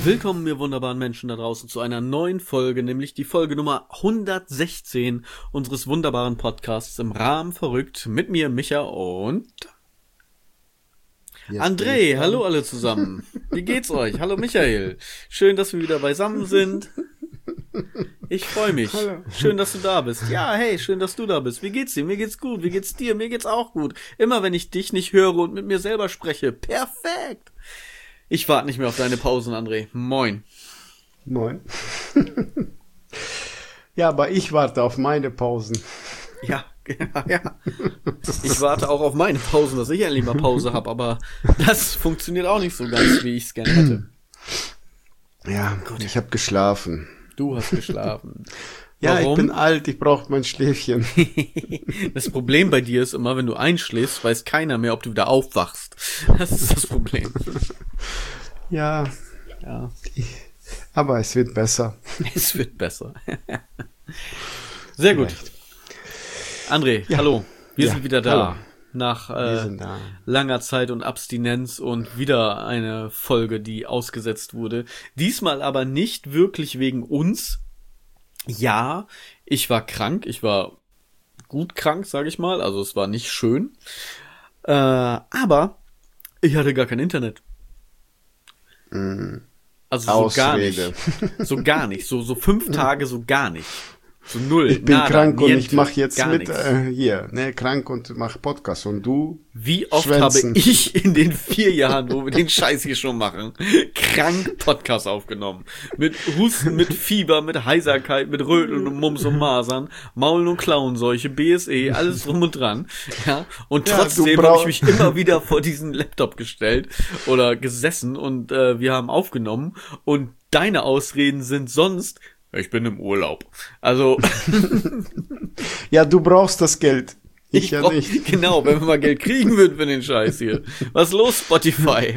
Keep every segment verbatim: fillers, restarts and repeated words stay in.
Willkommen, ihr wunderbaren Menschen da draußen, zu einer neuen Folge, nämlich die Folge Nummer hundertsechzehn unseres wunderbaren Podcasts im Rahmen verrückt mit mir, Micha und Jetzt André. Hallo alle zusammen. Wie geht's euch? Hallo Michael. Schön, dass wir wieder beisammen sind. Ich freue mich. Hallo. Schön, dass du da bist. Ja, hey, schön, dass du da bist. Wie geht's dir? Mir geht's gut. Wie geht's dir? Mir geht's auch gut. Immer wenn ich dich nicht höre und mit mir selber spreche. Perfekt. Ich warte nicht mehr auf deine Pausen, André. Moin. Moin. Ja, aber ich warte auf meine Pausen. Ja, ja, ja. Ich warte auch auf meine Pausen, dass ich endlich mal Pause habe, aber das funktioniert auch nicht so ganz, wie ich es gerne hätte. Ja, Gut. Ich habe geschlafen. Du hast geschlafen. Ja, Warum? Ich bin alt, ich brauche mein Schläfchen. Das Problem bei dir ist immer, wenn du einschläfst, weiß keiner mehr, ob du wieder aufwachst. Das ist das Problem. Ja, ja. Ich, aber es wird besser. Es wird besser. Sehr gut. Vielleicht. André, ja. Hallo. Wir ja. sind wieder da. Hallo. Nach äh, da. langer Zeit und Abstinenz und wieder eine Folge, die ausgesetzt wurde. Diesmal aber nicht wirklich wegen uns. Ja, ich war krank. Ich war gut krank, sage ich mal. Also es war nicht schön. Äh, aber ich hatte gar kein Internet. Mm. Also so gar nicht. So gar nicht. So, so fünf Tage so gar nicht. So null. Ich bin nada, krank niente, und ich mache jetzt mit nichts. äh, hier, ne, krank und mache Podcast und du? Wie oft Schwänzen. habe ich in den vier Jahren, wo wir den Scheiß hier schon machen, krank Podcast aufgenommen. Mit Husten, mit Fieber, mit Heiserkeit, mit Röteln und Mumps und Masern, Maulen und Klauenseuche, B S E, alles drum und dran. Ja, und Ja, trotzdem brauch- habe ich mich immer wieder vor diesen Laptop gestellt oder gesessen und äh, wir haben aufgenommen und deine Ausreden sind sonst, ich bin im Urlaub. Also Ja, du brauchst das Geld. Ich, ich ja brauch, nicht. Genau, wenn wir mal Geld kriegen würden für den Scheiß hier. Was ist los, Spotify?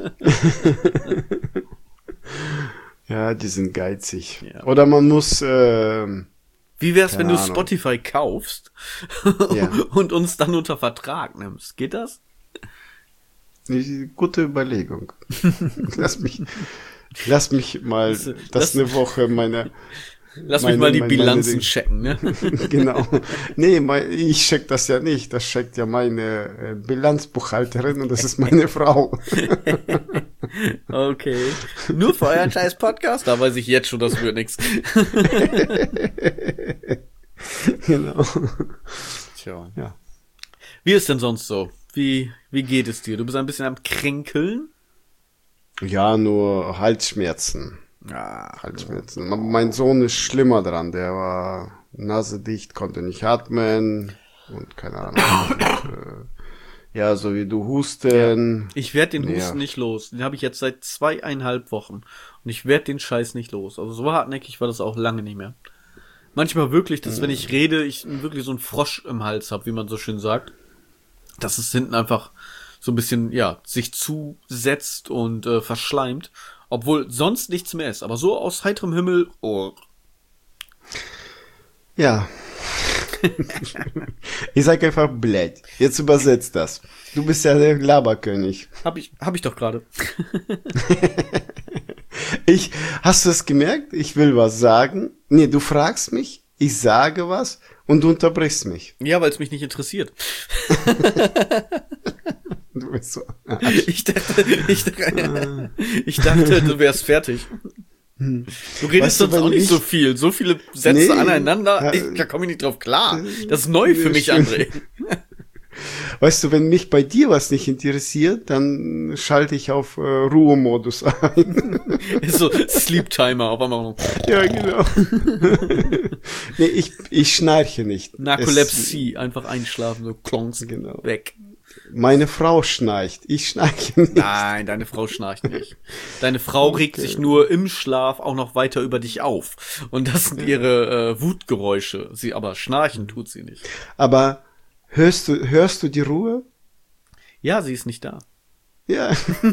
Ja, die sind geizig. Ja. Oder man muss äh, Wie wär's, wenn du Ahnung. Spotify kaufst Ja. und uns dann unter Vertrag nimmst? Geht das? Gute Überlegung. Lass mich, lass mich mal das, das- eine Woche meine. Lass meine, mich mal die meine, Bilanzen meine checken, ne? Genau. Nee, mein, ich check das ja nicht. Das checkt ja meine äh, Bilanzbuchhalterin und das ist meine Frau. Okay. Nur für euren scheiß Podcast? Da weiß ich jetzt schon, das wird nix. Genau. Tja. Ja. Wie ist denn sonst so? Wie, wie geht es dir? Du bist ein bisschen am Kränkeln? Ja, nur Halsschmerzen. Ja. Halsschmerzen. Mein Sohn ist schlimmer dran. Der war nasedicht, konnte nicht atmen und keine Ahnung. und, äh, ja, so wie du Husten. Ich werde den Ja. Husten nicht los. Den habe ich jetzt seit zweieinhalb Wochen. Und ich werde den Scheiß nicht los. Also so hartnäckig war das auch lange nicht mehr. Manchmal wirklich, dass wenn ich rede, ich wirklich so einen Frosch im Hals habe, wie man so schön sagt. Dass es hinten einfach so ein bisschen, ja, sich zusetzt und äh, verschleimt. Obwohl sonst nichts mehr ist. Aber so aus heiterem Himmel, oh. Ja. Ich sag einfach blöd. Jetzt übersetzt das. Du bist ja der Laberkönig. Hab ich, hab ich doch gerade. Ich, hast du es gemerkt? Ich will was sagen. Nee, du fragst mich, ich sage was und du unterbrichst mich. Ja, weil es mich nicht interessiert. Du bist so. Ich dachte, ich, dachte, ich dachte, du wärst fertig. Du redest Weißt du, sonst wenn auch nicht ich- so viel. So viele Sätze Nee, aneinander, ja, ich, da komme ich nicht drauf klar. Das ist neu für ja, mich, stimmt. André. Weißt du, wenn mich bei dir was nicht interessiert, dann schalte ich auf äh, Ruhemodus ein. Ist so Sleep Timer auf einmal. Ja, genau. Nee, ich, ich schnarche nicht. Narkolepsie, einfach einschlafen, so klonks, Genau. weg. Es, meine Frau schnarcht, ich schnarche nicht. Nein, deine Frau schnarcht nicht. Deine Frau regt sich nur im Schlaf auch noch weiter über dich auf. Und das sind ihre äh, Wutgeräusche. Sie, aber schnarchen tut sie nicht. Aber hörst du, hörst du die Ruhe? Ja, sie ist nicht da. Ja.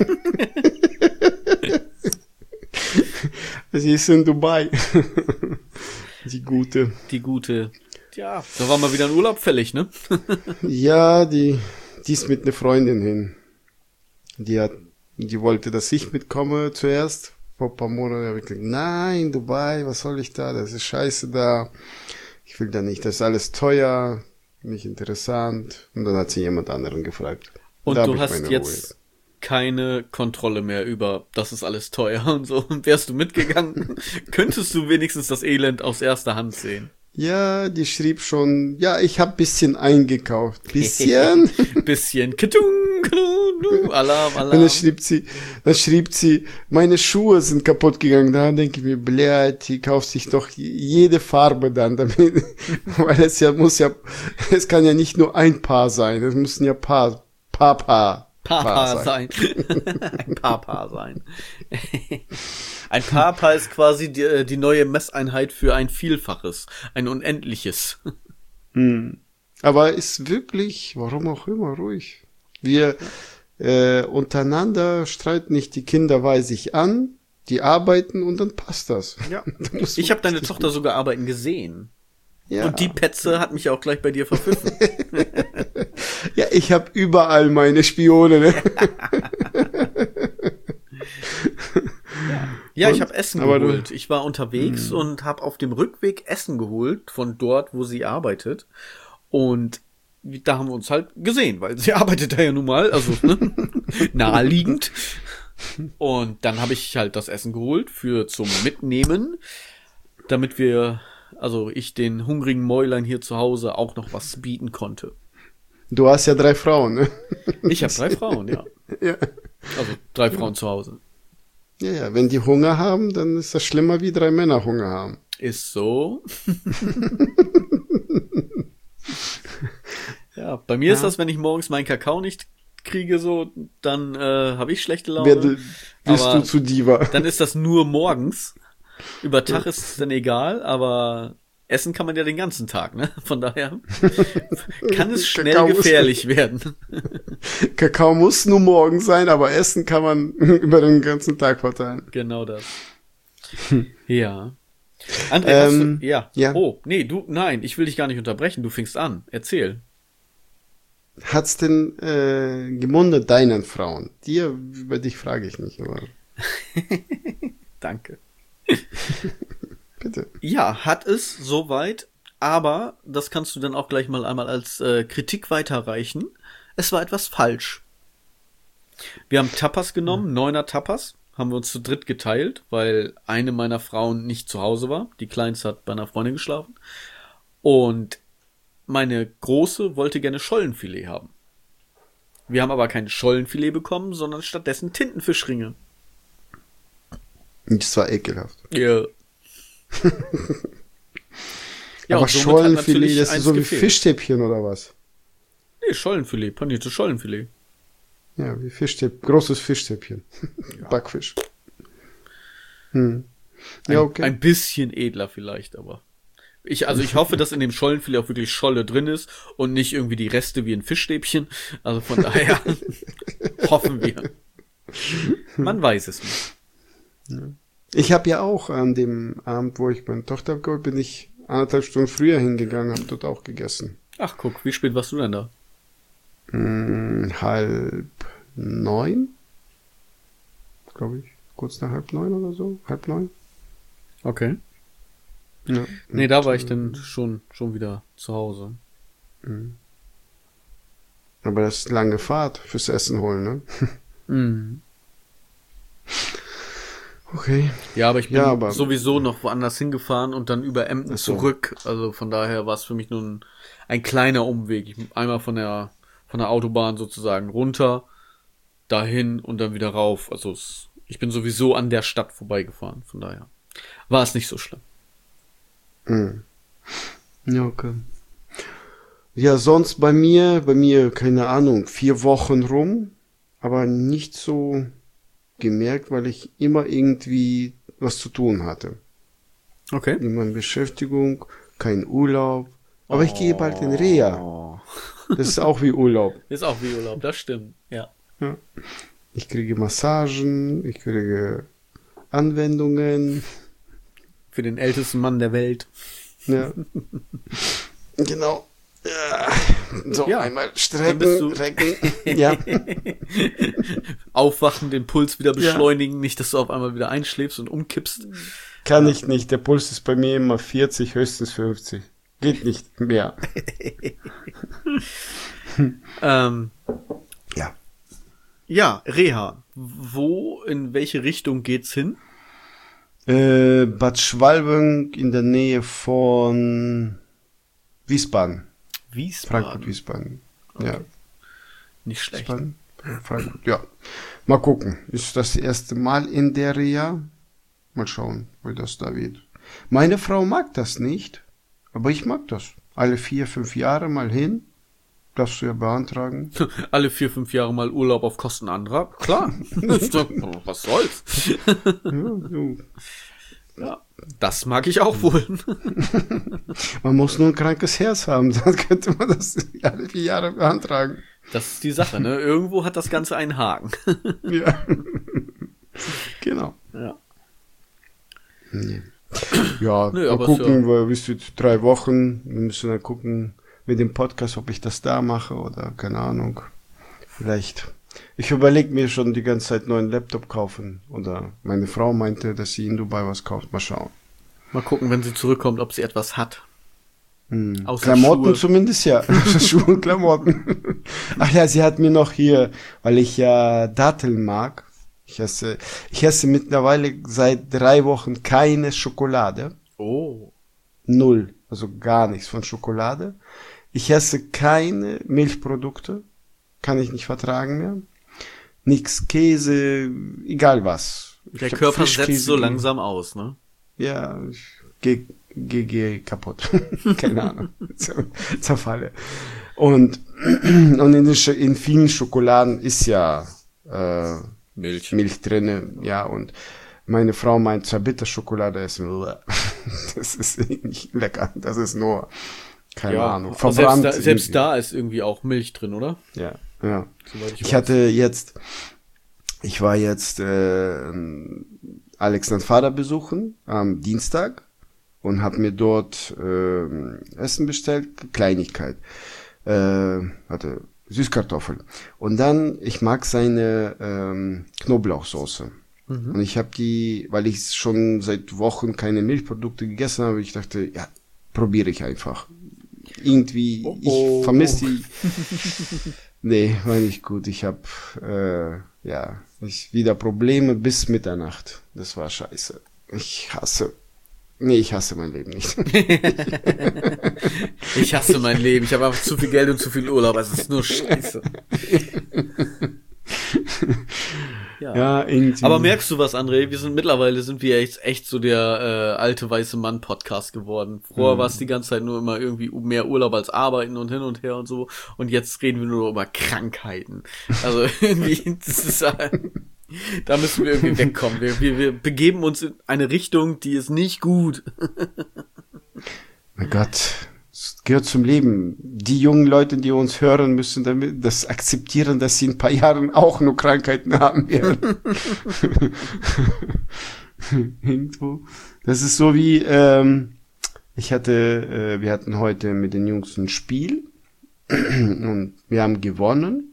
Sie ist in Dubai. Die Gute. Die Gute. Ja, da war mal wieder ein Urlaub fällig, ne? Ja, die, die ist mit einer Freundin hin. Die hat, die wollte, dass ich mitkomme zuerst, vor ein paar Monaten habe ich gesagt, nein, Dubai, was soll ich da? Das ist scheiße da. Ich will da nicht, das ist alles teuer, nicht interessant. Und dann hat sie jemand anderen gefragt. Und da du hast jetzt Ruhe. Keine Kontrolle mehr über, das ist alles teuer und so. Und wärst du mitgegangen, könntest du wenigstens das Elend aus erster Hand sehen. Ja, die schrieb schon, ja, ich hab bisschen eingekauft. Bisschen? bisschen. Kitung, kitung, Alarm, Alarm. Und dann schrieb sie, dann schrieb sie, meine Schuhe sind kaputt gegangen. Da denke ich mir, blöd, die kauft sich doch jede Farbe dann damit. Weil es ja muss ja, es kann ja nicht nur ein Paar sein. Es müssen ja Paar, Paar, Paar. Papa sein. sein. Ein Papa sein. Ein Papa ist quasi die, die neue Messeinheit für ein Vielfaches, ein Unendliches. Hm. Aber ist wirklich, warum auch immer, ruhig. Wir äh, untereinander streiten nicht, die Kinder weise ich an, die arbeiten und dann passt das. Ja. Ich habe deine Tochter gut. sogar arbeiten gesehen. Ja. Und die Petze hat mich auch gleich bei dir verpfiffen. Ja, ich habe überall meine Spione. Ne? ja, ja ich habe Essen geholt. Ich war unterwegs hm. und habe auf dem Rückweg Essen geholt von dort, wo sie arbeitet. Und da haben wir uns halt gesehen, weil sie arbeitet da ja nun mal, also ne? naheliegend. Und dann habe ich halt das Essen geholt für zum Mitnehmen, damit wir, also ich den hungrigen Mäulein hier zu Hause auch noch was bieten konnte. Du hast ja drei Frauen, ne? Ich habe drei Frauen, ja. ja. Also drei Frauen zu Hause. Ja, ja, wenn die Hunger haben, dann ist das schlimmer, wie drei Männer Hunger haben. Ist so. Ja, bei mir ja. ist das, wenn ich morgens meinen Kakao nicht kriege, so, dann äh, habe ich schlechte Laune. Werde, bist aber du zu Diva. Dann ist das nur morgens. Über Tag ist es dann egal, aber essen kann man ja den ganzen Tag, ne? Von daher kann es schnell Kakao gefährlich muss, werden. Kakao muss nur morgens sein, aber essen kann man über den ganzen Tag verteilen. Genau das. Ja. André, ähm, hast du, ja. ja. Oh, nee, du, nein, ich will dich gar nicht unterbrechen, du fängst an. Erzähl. Hat's denn äh, gemundet deinen Frauen? Dir, über dich frage ich nicht, aber. Danke. Bitte. Ja, hat es soweit, aber das kannst du dann auch gleich mal einmal als äh, Kritik weiterreichen. Es war etwas falsch. Wir haben Tapas genommen, mhm. neuner Tapas, haben wir uns zu dritt geteilt, weil eine meiner Frauen nicht zu Hause war. Die Kleinste hat bei einer Freundin geschlafen. Und meine Große wollte gerne Schollenfilet haben. Wir haben aber kein Schollenfilet bekommen, sondern stattdessen Tintenfischringe. Das war ekelhaft. Ja. Ja, aber Schollenfilet, das ist so wie gefehlt. Fischstäbchen oder was? Nee, Schollenfilet, paniertes Schollenfilet. Ja, wie Fischstäbchen, großes Fischstäbchen. Ja. Backfisch. Hm. Ja, okay. Ein, ein bisschen edler vielleicht, aber. Ich, also ich hoffe, dass in dem Schollenfilet auch wirklich Scholle drin ist und nicht irgendwie die Reste wie ein Fischstäbchen. Also von daher hoffen wir. Man weiß es nicht. Ja. Ich habe ja auch an dem Abend, wo ich meine Tochter abgeholt bin, ich anderthalb Stunden früher hingegangen, habe dort auch gegessen. Ach guck, wie spät warst du denn da? Hm, halb neun, glaube ich. Kurz nach halb neun oder so. Halb neun. Okay. Ja. Nee, da war ich dann schon, schon wieder zu Hause. Aber das ist lange Fahrt fürs Essen holen, ne? Mhm. Okay. Ja, aber ich bin ja, aber, sowieso noch woanders hingefahren und dann über Emden so. zurück. Also von daher war es für mich nur ein, ein kleiner Umweg. Ich bin einmal von der, von der Autobahn sozusagen runter, dahin und dann wieder rauf. Also es, ich bin sowieso an der Stadt vorbeigefahren. Von daher war es nicht so schlimm. Mhm. Ja, okay. Ja, sonst bei mir, bei mir, keine Ahnung, vier Wochen rum, aber nicht so gemerkt, weil ich immer irgendwie was zu tun hatte. Okay. Immer Beschäftigung, kein Urlaub. Aber oh. ich gehe bald in Reha. Das ist auch wie Urlaub. Ist auch wie Urlaub, das stimmt, ja. ja. Ich kriege Massagen, ich kriege Anwendungen. Für den ältesten Mann der Welt. Ja. Genau. Ja. So Ja, einmal dann bist strecken, du- recken. Ja. Aufwachen, den Puls wieder beschleunigen, nicht, dass du auf einmal wieder einschläfst und umkippst. Kann ich nicht. Der Puls ist bei mir immer vierzig, höchstens fünfzig. Geht nicht mehr. Ähm, Ja. ja, Reha. Wo, in welche Richtung geht's hin? Äh, Bad Schwalbing in der Nähe von Wiesbaden. Wiesbaden. Frankfurt, Wiesbaden. Ja. Nicht schlecht. Wiesbaden. Frankfurt, ja. Mal gucken. Ist das erste Mal in der Reha? Mal schauen, wie das da wird. Meine Frau mag das nicht, aber ich mag das. Alle vier, fünf Jahre mal hin. Darfst du ja beantragen. Alle vier, fünf Jahre mal Urlaub auf Kosten anderer. Klar. Ist doch- Was soll's? Ja, so. Ja, das mag ich auch wohl. Man muss nur ein krankes Herz haben, dann könnte man das alle vier Jahre beantragen. Das ist die Sache, ne? Irgendwo hat das Ganze einen Haken. Ja. Genau. Ja. Ja, Nö, mal aber ist gucken, ja- weil bis zu drei Wochen, wir müssen dann gucken mit dem Podcast, ob ich das da mache oder keine Ahnung. Vielleicht. Ich überlege mir schon die ganze Zeit einen neuen Laptop kaufen. Oder meine Frau meinte, dass sie in Dubai was kauft. Mal schauen. Mal gucken, wenn sie zurückkommt, ob sie etwas hat. Hm. Außer Klamotten Schuhe. zumindest, ja. Schuhe und Klamotten. Ach ja, sie hat mir noch hier, weil ich ja Datteln mag. Ich esse, ich esse mittlerweile seit drei Wochen keine Schokolade. Oh. Null. Also gar nichts von Schokolade. Ich esse keine Milchprodukte. Kann ich nicht vertragen mehr. Nix Käse, egal was. Der Ich hab Körper Frischkäse setzt so ge- langsam aus, ne? Ja, ich geh, geh, geh kaputt. Keine Ahnung. Zer- Zerfalle. Und, und in, den, Sch- in vielen Schokoladen ist ja äh, Milch. Milch drinne, ja, und meine Frau meint, Zartbitterschokolade essen. Das ist nicht lecker. Das ist nur, keine Ja, Ahnung, aber verbrannt. selbst da, selbst irgendwie. da ist irgendwie auch Milch drin, oder? Ja, ja. Soweit ich Ich weiß. hatte jetzt, ich war jetzt äh, Alex seinen Vater besuchen am Dienstag und habe mir dort äh, Essen bestellt, Kleinigkeit. Äh, hatte Süßkartoffeln. Und dann, ich mag seine ähm, Knoblauchsoße. Und ich habe die, weil ich schon seit Wochen keine Milchprodukte gegessen habe, ich dachte, ja, probiere ich einfach. Irgendwie, Oh, oh. ich vermisse die. Nee, war nicht gut. Ich habe, äh, ja, ich wieder Probleme bis Mitternacht. Das war scheiße. Ich hasse, nee, ich hasse mein Leben nicht. Ich hasse mein Leben. Ich habe einfach zu viel Geld und zu viel Urlaub. Es ist nur Scheiße. Ja. Ja, irgendwie. Aber merkst du was, André? Wir sind mittlerweile sind wir echt, echt so der äh, alte weiße Mann Podcast geworden. Vorher war es die ganze Zeit nur immer irgendwie mehr Urlaub als Arbeiten und hin und her und so. Und jetzt reden wir nur über Krankheiten. Also irgendwie, das ist, äh, da müssen wir irgendwie wegkommen. Wir, wir, wir begeben uns in eine Richtung, die ist nicht gut. Mein Gott, es gehört zum Leben. Die jungen Leute, die uns hören, müssen damit das akzeptieren, dass sie in ein paar Jahren auch nur Krankheiten haben werden. Irgendwo. Das ist so wie, ähm, ich hatte, äh, wir hatten heute mit den Jungs ein Spiel und wir haben gewonnen.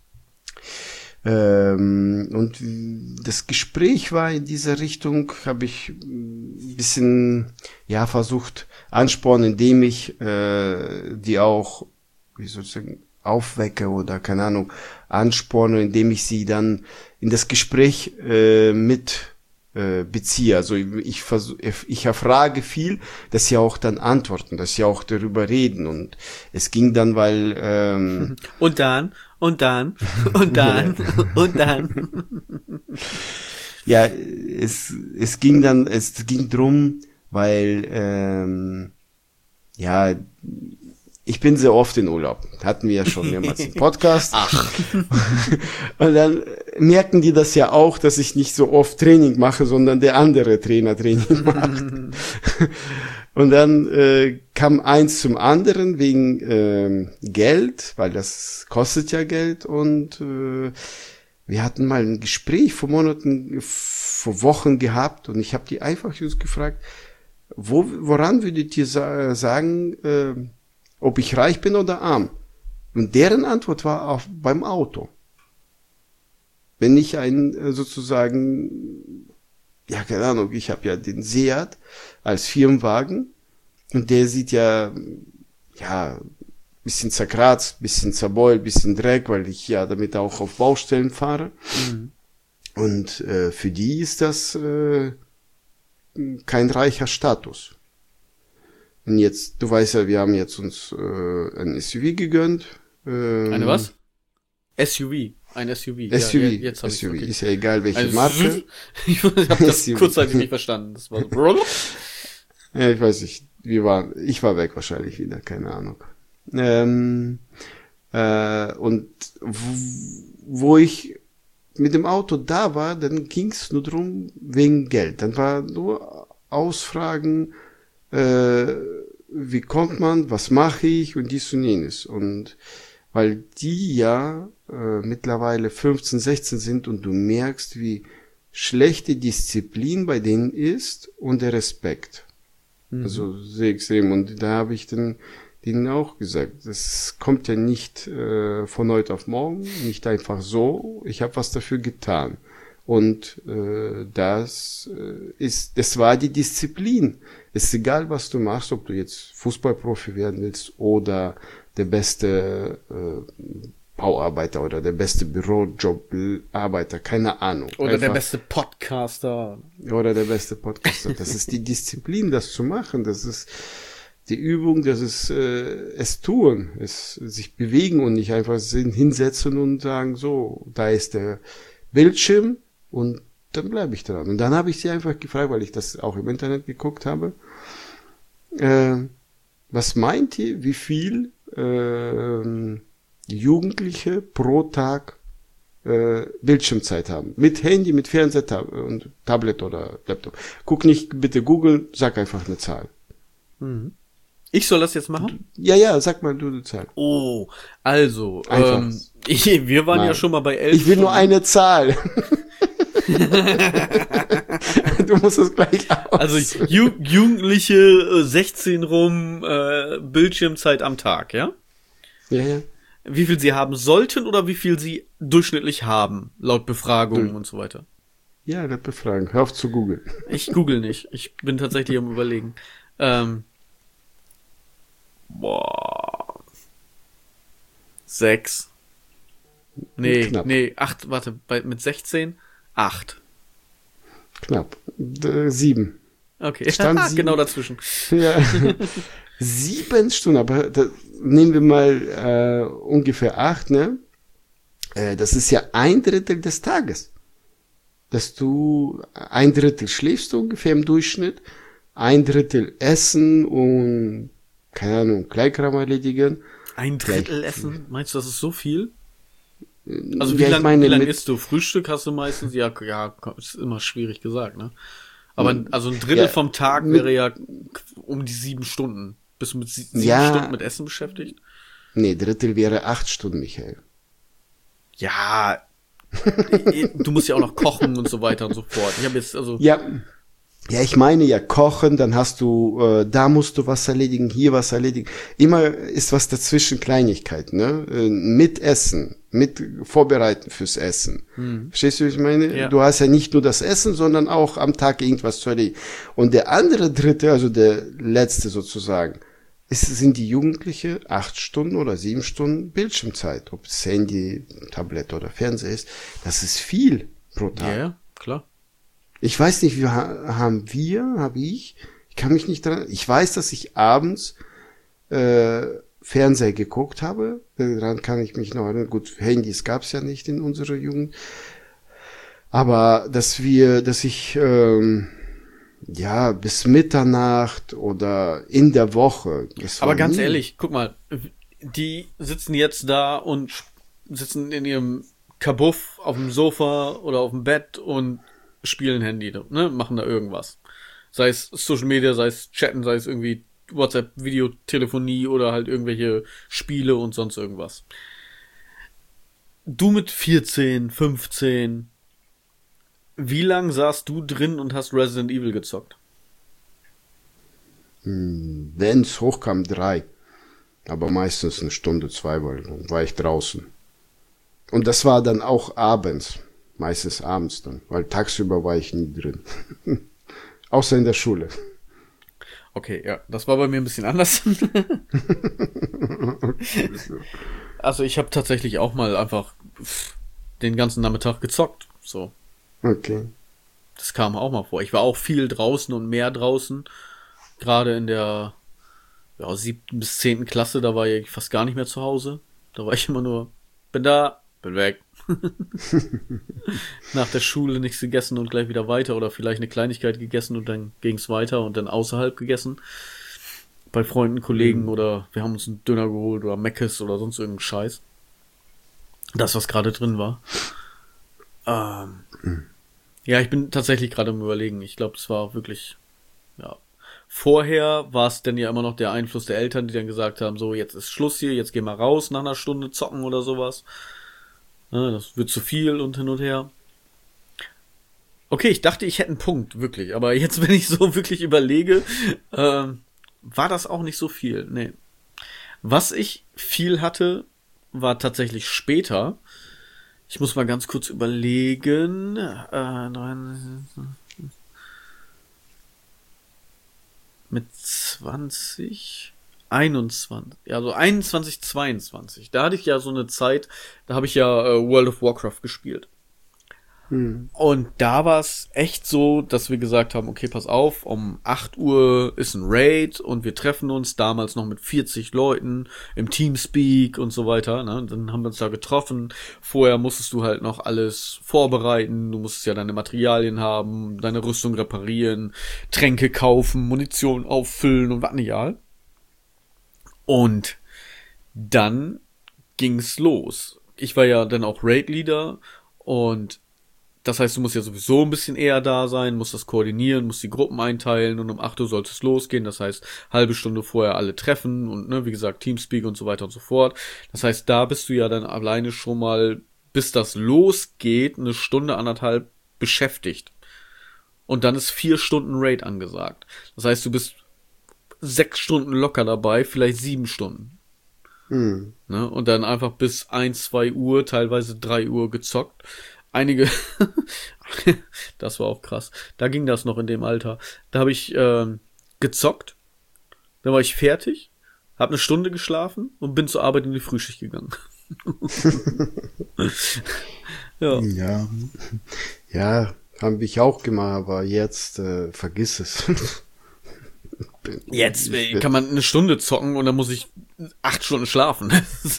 Ähm, und das Gespräch war in dieser Richtung, habe ich ein bisschen, ja, versucht anspornen, indem ich äh, die auch, wie soll ich sagen, aufwecke oder keine Ahnung, ansporne, indem ich sie dann in das Gespräch äh, mit äh, beziehe. Also ich, ich versuche, ich erfrage viel, dass sie auch dann antworten, dass sie auch darüber reden. Und es ging dann, weil ähm, Und dann, und dann, und dann, und dann. ja, es, es ging dann, es ging drum, weil, ähm, ja, ich bin sehr oft in Urlaub. Hatten wir ja schon mehrmals im Podcast. Ach. Und dann merken die das ja auch, dass ich nicht so oft Training mache, sondern der andere Trainer Training macht. Und dann äh, kam eins zum anderen wegen ähm, Geld, weil das kostet ja Geld. Und äh, wir hatten mal ein Gespräch vor Monaten, vor Wochen gehabt. Und ich habe die einfach just gefragt, wo, woran würdet ihr sa- sagen, äh, ob ich reich bin oder arm? Und deren Antwort war auch beim Auto. Wenn ich ein äh, sozusagen, ja, keine Ahnung, ich habe ja den Seat als Firmenwagen und der sieht ja, ja, bisschen zerkratzt, bisschen zerbeult, bisschen Dreck, weil ich ja damit auch auf Baustellen fahre. Mhm. Und äh, für die ist das äh, kein reicher Status. Und jetzt, du weißt ja, wir haben jetzt uns äh, ein S U V gegönnt. Ähm, Eine was? S U V. Ein S U V. S U V. Ja, jetzt S U V. okay. Ist ja egal, welche also, Marke. Ich habe das kurzzeitig nicht verstanden. Das war so. Ja, ich weiß nicht. Wir waren, ich war weg wahrscheinlich wieder, keine Ahnung. Ähm, äh, und wo ich mit dem Auto da war, dann ging es nur drum wegen Geld. Dann war nur Ausfragen, äh, wie kommt man, was mache ich und dies und jenes. Und weil die ja äh, mittlerweile fünfzehn, sechzehn sind und du merkst, wie schlechte Disziplin bei denen ist und der Respekt. Mhm. Also sehr extrem. Und da habe ich dann denen auch gesagt, das kommt ja nicht äh, von heute auf morgen, nicht einfach so. Ich habe was dafür getan. Und äh, das äh, ist, das war die Disziplin. Es ist egal, was du machst, ob du jetzt Fußballprofi werden willst oder der beste äh, Bauarbeiter oder der beste Bürojobbarbeiter, keine Ahnung. Oder einfach, der beste Podcaster. Oder der beste Podcaster. Das ist die Disziplin, das zu machen. Das ist die Übung, das ist äh, es tun, es sich bewegen und nicht einfach hinsetzen und sagen, so, da ist der Bildschirm und dann bleibe ich dran. Und dann habe ich sie einfach gefragt, weil ich das auch im Internet geguckt habe, äh, was meint ihr, wie viel äh, Jugendliche pro Tag äh, Bildschirmzeit haben? Mit Handy, mit Fernseher tab- und Tablet oder Laptop. Guck nicht bitte Google, sag einfach eine Zahl. Mhm. Ich soll das jetzt machen? Ja, ja, sag mal du eine Zahl. Oh, also, ähm, ich, wir waren Nein. ja schon mal bei elf. Ich will Stunden. Nur eine Zahl. Du musst es gleich aus. Also Ju- Jugendliche äh, sechzehn rum äh, Bildschirmzeit am Tag, ja? Ja, ja. Wie viel sie haben sollten oder wie viel sie durchschnittlich haben, laut Befragungen du. und so weiter? Ja, laut Befragung. Hör auf zu googeln. Ich google nicht. Ich bin tatsächlich am Überlegen. Ähm, boah. Sechs. Nee, Knapp. nee, acht, warte, bei, mit sechzehn? Acht. Knapp. D- sieben. Okay, stand sieben. Genau dazwischen. Ja. Sieben Stunden, aber da, nehmen wir mal äh, ungefähr acht, ne? Äh, das ist ja ein Drittel des Tages. Dass du ein Drittel schläfst du ungefähr im Durchschnitt, ein Drittel essen und, keine Ahnung, Kleinkram erledigen. Ein Drittel Vielleicht, essen? Meinst du, das ist so viel? Also ja, wie lange meine, lang isst du? Frühstück hast du meistens? Ja, ja, ist immer schwierig gesagt, ne? Aber also ein Drittel ja, vom Tag wäre ja um die sieben Stunden. Bist du mit sieben ja, Stunden mit Essen beschäftigt? Nee, Drittel wäre acht Stunden, Michael. Ja, du musst ja auch noch kochen und so weiter und so fort. Ich habe jetzt also ja, ja, ich meine ja kochen, dann hast du, äh, da musst du was erledigen, hier was erledigen. Immer ist was dazwischen Kleinigkeiten, ne? Äh, mit Essen, mit Vorbereiten fürs Essen. Hm. Verstehst du, was ich meine? Ja. Du hast ja nicht nur das Essen, sondern auch am Tag irgendwas zu erledigen. Und der andere Dritte, also der letzte sozusagen, ist, sind die Jugendliche acht Stunden oder sieben Stunden Bildschirmzeit. Ob es Handy, Tablet oder Fernseher ist, das ist viel pro Tag. Ja, ja, klar. Ich weiß nicht, wie haben wir, habe ich, ich kann mich nicht dran, ich weiß, dass ich abends äh, Fernseher geguckt habe, daran kann ich mich noch erinnern, gut, Handys gab's ja nicht in unserer Jugend, aber dass wir, dass ich ähm, ja bis Mitternacht oder in der Woche. Das aber ganz nie. ehrlich, guck mal, die sitzen jetzt da und sitzen in ihrem Kabuff auf dem Sofa oder auf dem Bett und spielen Handy, ne, machen da irgendwas. Sei es Social Media, sei es Chatten, sei es irgendwie WhatsApp, Videotelefonie oder halt irgendwelche Spiele und sonst irgendwas. Du mit vierzehn, fünfzehn, wie lang saßt du drin und hast Resident Evil gezockt? Wenn's hochkam, drei. Aber meistens eine Stunde, zwei, weil dann war ich draußen. Und das war dann auch abends. Meistens abends dann, weil tagsüber war ich nie drin. Außer in der Schule. Okay, ja, das war bei mir ein bisschen anders. Also ich habe tatsächlich auch mal einfach den ganzen Nachmittag gezockt. So. Okay. Das kam auch mal vor. Ich war auch viel draußen und mehr draußen. Gerade in der ja, siebten bis zehnten Klasse, da war ich fast gar nicht mehr zu Hause. Da war ich immer nur, bin da, bin weg. Nach der Schule nichts gegessen und gleich wieder weiter oder vielleicht eine Kleinigkeit gegessen und dann ging's weiter und dann außerhalb gegessen. Bei Freunden, Kollegen mhm. oder wir haben uns einen Döner geholt oder Meckes oder sonst irgendeinen Scheiß. Das, was gerade drin war. Ähm, mhm. Ja, ich bin tatsächlich gerade am Überlegen. Ich glaube, es war auch wirklich, ja. Vorher war es dann ja immer noch der Einfluss der Eltern, die dann gesagt haben, so, jetzt ist Schluss hier, jetzt geh mal raus nach einer Stunde zocken oder sowas. Ja, das wird zu viel und hin und her. Okay, ich dachte, ich hätte einen Punkt, wirklich. Aber jetzt, wenn ich so wirklich überlege, ähm, war das auch nicht so viel. Nee. Was ich viel hatte, war tatsächlich später. Ich muss mal ganz kurz überlegen. Äh, mit zwanzig, einundzwanzig, ja, so einundzwanzig, zweiundzwanzig. Da hatte ich ja so eine Zeit, da habe ich ja äh, World of Warcraft gespielt. Hm. Und da war es echt so, dass wir gesagt haben, okay, pass auf, um acht Uhr ist ein Raid und wir treffen uns damals noch mit vierzig Leuten im Teamspeak und so weiter, ne? Dann haben wir uns da getroffen. Vorher musstest du halt noch alles vorbereiten, du musstest ja deine Materialien haben, deine Rüstung reparieren, Tränke kaufen, Munition auffüllen und was nicht all. Und dann ging's los. Ich war ja dann auch Raid-Leader und das heißt, du musst ja sowieso ein bisschen eher da sein, musst das koordinieren, musst die Gruppen einteilen und um acht Uhr sollte es losgehen. Das heißt, halbe Stunde vorher alle treffen und, ne, wie gesagt, Teamspeak und so weiter und so fort. Das heißt, da bist du ja dann alleine schon mal, bis das losgeht, eine Stunde, anderthalb beschäftigt. Und dann ist vier Stunden Raid angesagt. Das heißt, du bist sechs Stunden locker dabei, vielleicht sieben Stunden. Hm. Ne? Und dann einfach bis eins, zwei Uhr, teilweise drei Uhr gezockt. Einige, das war auch krass, da ging das noch in dem Alter. Da habe ich ähm, gezockt, dann war ich fertig, habe eine Stunde geschlafen und bin zur Arbeit in die Frühschicht gegangen. ja. ja, ja, habe ich auch gemacht, aber jetzt äh, vergiss es. Jetzt kann man eine Stunde zocken und dann muss ich acht Stunden schlafen.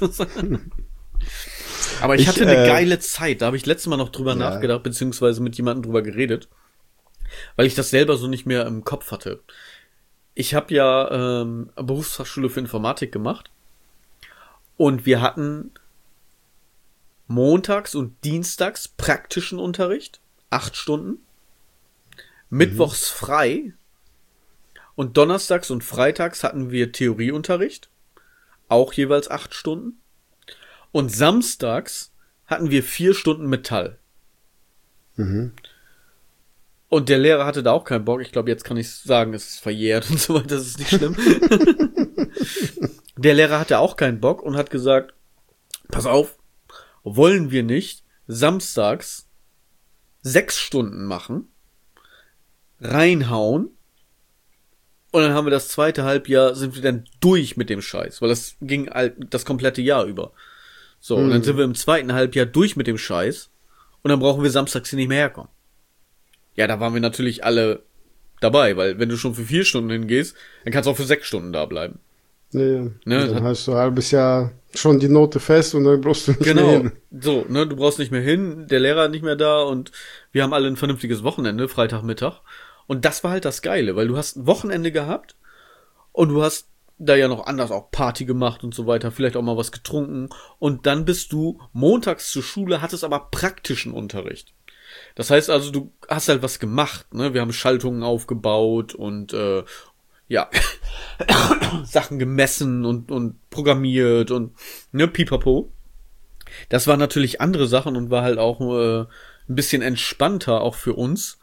Aber ich, ich hatte eine äh, geile Zeit, da habe ich letztes Mal noch drüber ja. nachgedacht, beziehungsweise mit jemandem drüber geredet, weil ich das selber so nicht mehr im Kopf hatte. Ich habe ja ähm, eine Berufsfachschule für Informatik gemacht und wir hatten montags und dienstags praktischen Unterricht, acht Stunden, mittwochs mhm. frei und donnerstags und freitags hatten wir Theorieunterricht, auch jeweils acht Stunden. Und samstags hatten wir vier Stunden Metall. Mhm. Und der Lehrer hatte da auch keinen Bock. Ich glaube, jetzt kann ich sagen, es ist verjährt und so weiter. Das ist nicht schlimm. Der Lehrer hatte auch keinen Bock und hat gesagt, pass auf, wollen wir nicht samstags sechs Stunden machen, reinhauen und dann haben wir das zweite Halbjahr, sind wir dann durch mit dem Scheiß. Weil das ging das komplette Jahr über. So, hm. und dann sind wir im zweiten Halbjahr durch mit dem Scheiß und dann brauchen wir samstags hier nicht mehr herkommen. Ja, da waren wir natürlich alle dabei, weil wenn du schon für vier Stunden hingehst, dann kannst du auch für sechs Stunden da bleiben. Ja, ja. Ne, dann hast du ein halbes Jahr schon die Note fest und dann brauchst du nicht genau. mehr hin. So, ne, du brauchst nicht mehr hin, der Lehrer ist nicht mehr da und wir haben alle ein vernünftiges Wochenende, Freitagmittag. Und das war halt das Geile, weil du hast ein Wochenende gehabt und du hast da ja noch anders auch Party gemacht und so weiter, vielleicht auch mal was getrunken und dann bist du montags zur Schule, hattest aber praktischen Unterricht. Das heißt also, du hast halt was gemacht, ne? Wir haben Schaltungen aufgebaut und äh, ja, Sachen gemessen und und programmiert und ne, pipapo. Das waren natürlich andere Sachen und war halt auch äh, ein bisschen entspannter auch für uns,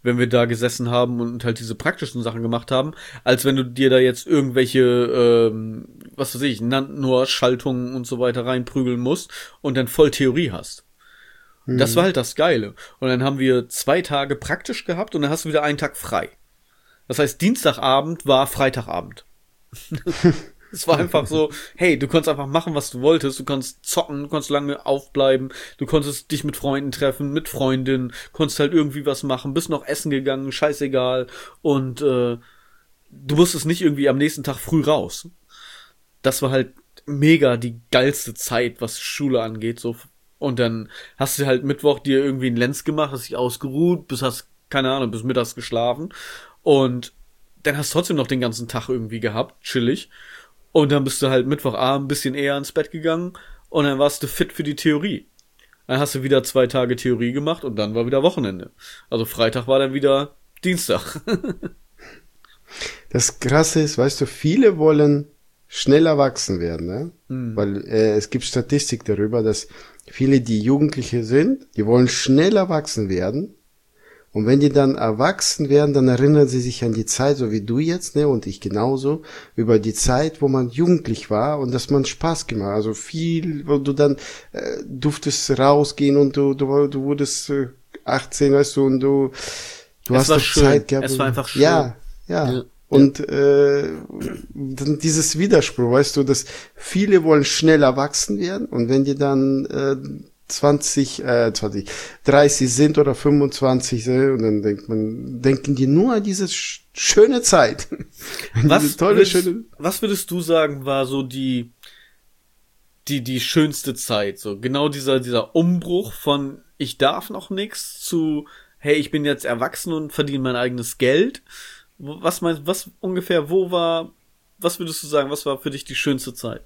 wenn wir da gesessen haben und halt diese praktischen Sachen gemacht haben, als wenn du dir da jetzt irgendwelche, ähm, was weiß ich, nur Schaltungen und so weiter reinprügeln musst und dann voll Theorie hast. Mhm. Das war halt das Geile. Und dann haben wir zwei Tage praktisch gehabt und dann hast du wieder einen Tag frei. Das heißt, Dienstagabend war Freitagabend. Es war einfach so, hey, du konntest einfach machen, was du wolltest. Du konntest zocken, du konntest lange aufbleiben, du konntest dich mit Freunden treffen, mit Freundinnen, konntest halt irgendwie was machen, bist noch essen gegangen, scheißegal. Und äh, du musstest nicht irgendwie am nächsten Tag früh raus. Das war halt mega die geilste Zeit, was Schule angeht. So. Und dann hast du halt Mittwoch dir irgendwie einen Lenz gemacht, hast dich ausgeruht, bis hast, keine Ahnung, bis mittags geschlafen. Und dann hast du trotzdem noch den ganzen Tag irgendwie gehabt, chillig. Und dann bist du halt Mittwochabend ein bisschen eher ins Bett gegangen und dann warst du fit für die Theorie. Dann hast du wieder zwei Tage Theorie gemacht und dann war wieder Wochenende. Also Freitag war dann wieder Dienstag. Das Krasse ist, weißt du, viele wollen schnell erwachsen werden, ne? Mhm. Weil äh, es gibt Statistik darüber, dass viele, die Jugendliche sind, die wollen schnell erwachsen werden. Und wenn die dann erwachsen werden, dann erinnern sie sich an die Zeit, so wie du jetzt, ne, und ich genauso, über die Zeit, wo man jugendlich war und dass man Spaß gemacht. Also viel, wo du dann äh, durftest rausgehen und du du, du wurdest äh, achtzehn, weißt du, und du du es hast war doch schön. Zeit gehabt. Es war einfach schön. Ja, ja. ja. Und äh, dann dieses Widerspruch, weißt du, dass viele wollen schnell erwachsen werden und wenn die dann äh, zwanzig, äh, zwanzig, dreißig sind oder fünfundzwanzig sind und dann denkt man, denken die nur an diese sch- schöne Zeit. Was, diese tolle, würdest, schöne... was würdest du sagen, war so die, die, die schönste Zeit? So genau dieser, dieser Umbruch von ich darf noch nix zu hey, ich bin jetzt erwachsen und verdiene mein eigenes Geld. Was meinst, was ungefähr, wo war, was würdest du sagen, was war für dich die schönste Zeit?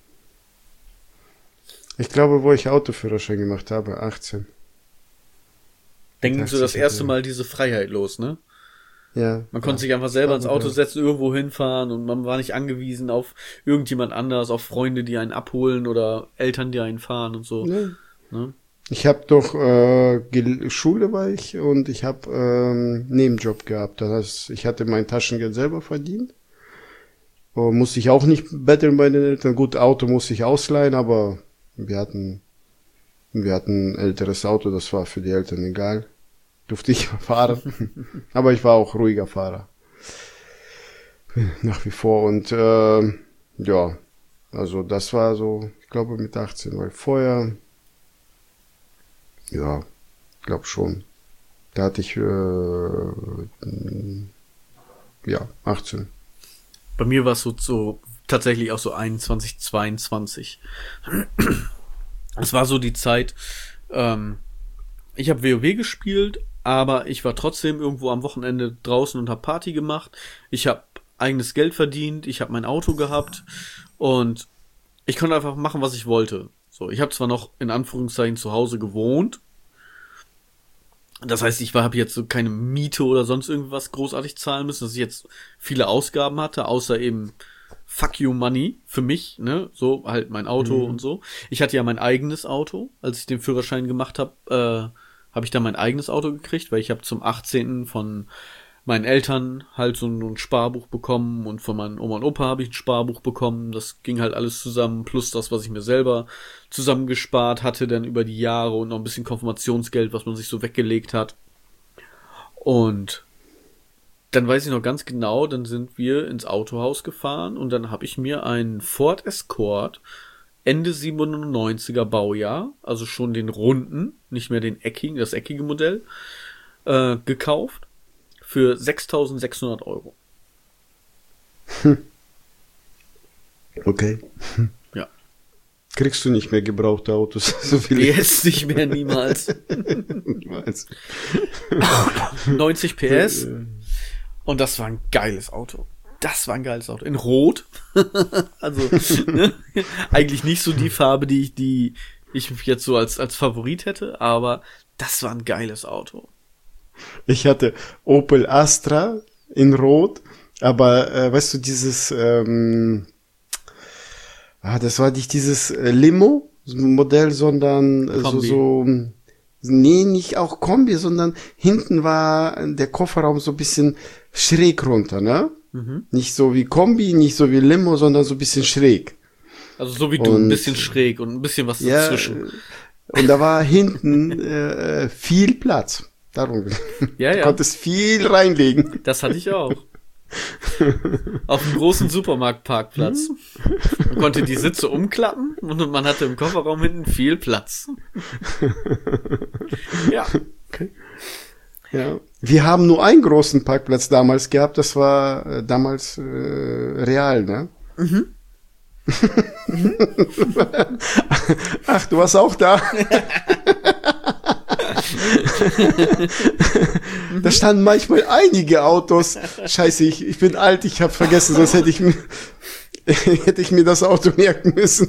Ich glaube, wo ich Autoführerschein gemacht habe, achtzehn. Dann ging so das erste Mal diese Freiheit los, ne? Ja. Man konnte ja. sich einfach selber ins Auto setzen, irgendwo hinfahren und man war nicht angewiesen auf irgendjemand anders, auf Freunde, die einen abholen oder Eltern, die einen fahren und so. Nee. Ne? Ich habe doch äh, Gel- Schule war ich und ich habe ähm, Nebenjob gehabt. Das heißt, ich hatte mein Taschengeld selber verdient. Und musste ich auch nicht betteln bei den Eltern. Gut, Auto musste ich ausleihen, aber wir hatten wir hatten ein älteres Auto, das war für die Eltern egal. Durfte ich fahren. Aber ich war auch ruhiger Fahrer. Nach wie vor. Und äh, ja, also das war so, ich glaube mit achtzehn, weil vorher, ja, ich glaube schon. Da hatte ich, äh, ja, achtzehn. Bei mir war es so, so tatsächlich auch so einundzwanzig, zweiundzwanzig. Es war so die Zeit, ähm, ich habe WoW gespielt, aber ich war trotzdem irgendwo am Wochenende draußen und habe Party gemacht. Ich habe eigenes Geld verdient, ich habe mein Auto gehabt und ich konnte einfach machen, was ich wollte. So, ich habe zwar noch in Anführungszeichen zu Hause gewohnt. Das heißt, ich habe jetzt so keine Miete oder sonst irgendwas großartig zahlen müssen, dass ich jetzt viele Ausgaben hatte, außer eben Fuck you Money für mich, ne, so halt mein Auto mhm. und so. Ich hatte ja mein eigenes Auto, als ich den Führerschein gemacht habe, äh, habe ich dann mein eigenes Auto gekriegt, weil ich habe zum achtzehnten von meinen Eltern halt so ein Sparbuch bekommen und von meinen Oma und Opa habe ich ein Sparbuch bekommen. Das ging halt alles zusammen, plus das, was ich mir selber zusammengespart hatte, dann über die Jahre und noch ein bisschen Konfirmationsgeld, was man sich so weggelegt hat. Und dann weiß ich noch ganz genau, dann sind wir ins Autohaus gefahren und dann habe ich mir einen Ford Escort Ende siebenundneunziger Baujahr, also schon den runden, nicht mehr den eckigen, das eckige Modell, äh, gekauft für sechstausendsechshundert Euro. Hm. Okay. Ja. Kriegst du nicht mehr gebrauchte Autos? So viele. Jetzt nicht mehr, niemals. niemals. neunzig P S. Und das war ein geiles Auto. Das war ein geiles Auto. In Rot. Also, ne? Eigentlich nicht so die Farbe, die ich, die ich jetzt so als, als Favorit hätte, aber das war ein geiles Auto. Ich hatte Opel Astra in Rot, aber äh, weißt du, dieses, ähm, ah, das war nicht dieses äh, Limo-Modell, sondern äh, so, so, Nee, nicht auch Kombi, sondern hinten war der Kofferraum so ein bisschen schräg runter, ne? Mhm. Nicht so wie Kombi, nicht so wie Limo, sondern so ein bisschen schräg. Also so wie du, und, ein bisschen schräg und ein bisschen was ja, dazwischen. Und da war hinten äh, viel Platz. Darum. Ja, ja. Du konntest viel reinlegen. Das hatte ich auch. Auf einem großen Supermarktparkplatz. Man konnte die Sitze umklappen und man hatte im Kofferraum hinten viel Platz. Ja. Okay. Ja. Wir haben nur einen großen Parkplatz damals gehabt, das war äh, damals äh, Real, ne? Mhm. Ach, du warst auch da. Da standen manchmal einige Autos. Scheiße, ich, ich bin alt, ich habe vergessen, sonst hätte ich mir hätte ich mir das Auto merken müssen.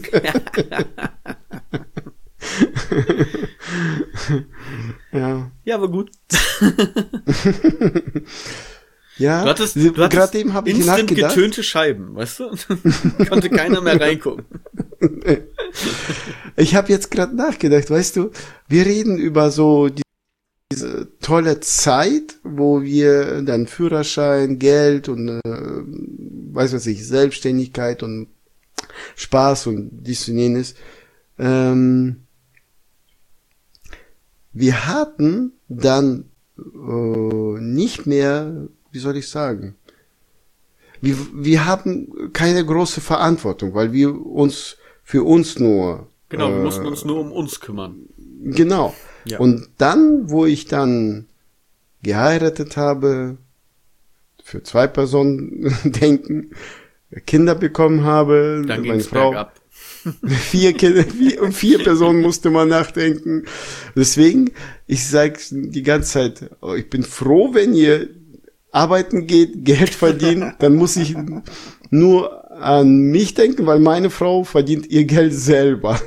Ja. Ja, aber gut. Ja, du hattest, du hattest gerade eben habe ich instant nachgedacht. Getönte Scheiben, weißt du? Konnte keiner mehr reingucken. Ich habe jetzt gerade nachgedacht, weißt du, wir reden über so die, diese tolle Zeit, wo wir dann Führerschein, Geld und äh, weiß was ich, Selbstständigkeit und Spaß und dies und jenes. Ähm, wir hatten dann äh, nicht mehr, wie soll ich sagen, wir, wir haben keine große Verantwortung, weil wir uns für uns nur Genau, wir äh, mussten uns nur um uns kümmern. Genau. Ja. Und dann, wo ich dann geheiratet habe, für zwei Personen denken, Kinder bekommen habe, dann meine ging's Frau, bergab. vier Kinder, vier, um vier Personen musste man nachdenken. Deswegen, ich sage die ganze Zeit, ich bin froh, wenn ihr arbeiten geht, Geld verdient, dann muss ich nur an mich denken, weil meine Frau verdient ihr Geld selber.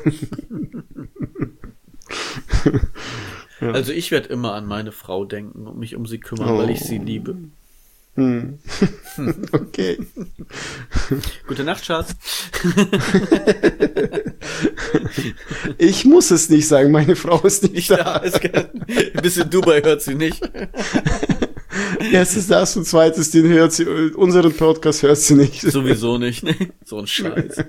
Ja. Also ich werde immer an meine Frau denken und mich um sie kümmern, oh. weil ich sie liebe. Hm. Okay. Gute Nacht, Schatz. Ich muss es nicht sagen, meine Frau ist nicht, nicht da. da. Ein bisschen Dubai hört sie nicht. Erstes das und zweites, den hört sie, unseren Podcast hört sie nicht. Sowieso nicht, ne? So ein Scheiß.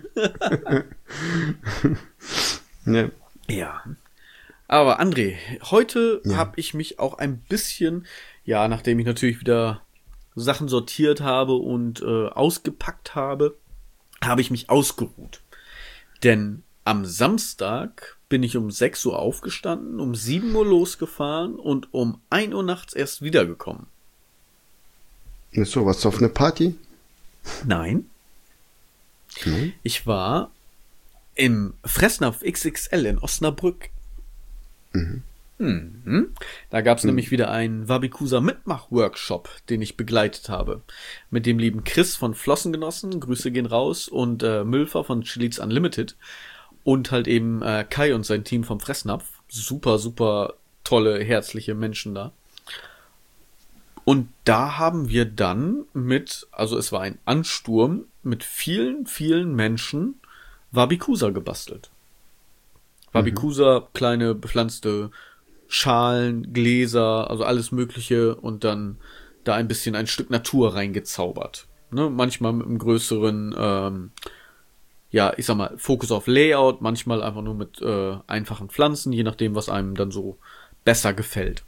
Ja. Ja. Aber André, heute ja. habe ich mich auch ein bisschen, ja, nachdem ich natürlich wieder Sachen sortiert habe und äh, ausgepackt habe, habe ich mich ausgeruht. Denn am Samstag bin ich um sechs Uhr aufgestanden, um sieben Uhr losgefahren und um ein Uhr nachts erst wiedergekommen. Ist so, was auf eine Party? Nein. Mhm. Ich war im Fressnapf X X L in Osnabrück. Mhm. Mhm. Da gab es mhm. nämlich wieder einen Wabikusa Mitmach-Workshop, den ich begleitet habe. Mit dem lieben Chris von Flossengenossen, Grüße gehen raus, und äh, Mülfer von Chili's Unlimited. Und halt eben äh, Kai und sein Team vom Fressnapf. Super, super tolle, herzliche Menschen da. Und da haben wir dann mit, also es war ein Ansturm, mit vielen, vielen Menschen Wabikusa gebastelt. Wabikusa, mhm. kleine bepflanzte Schalen, Gläser, also alles Mögliche, und dann da ein bisschen ein Stück Natur reingezaubert. Ne? Manchmal mit einem größeren, ähm, ja, ich sag mal, Fokus auf Layout, manchmal einfach nur mit äh, einfachen Pflanzen, je nachdem, was einem dann so besser gefällt.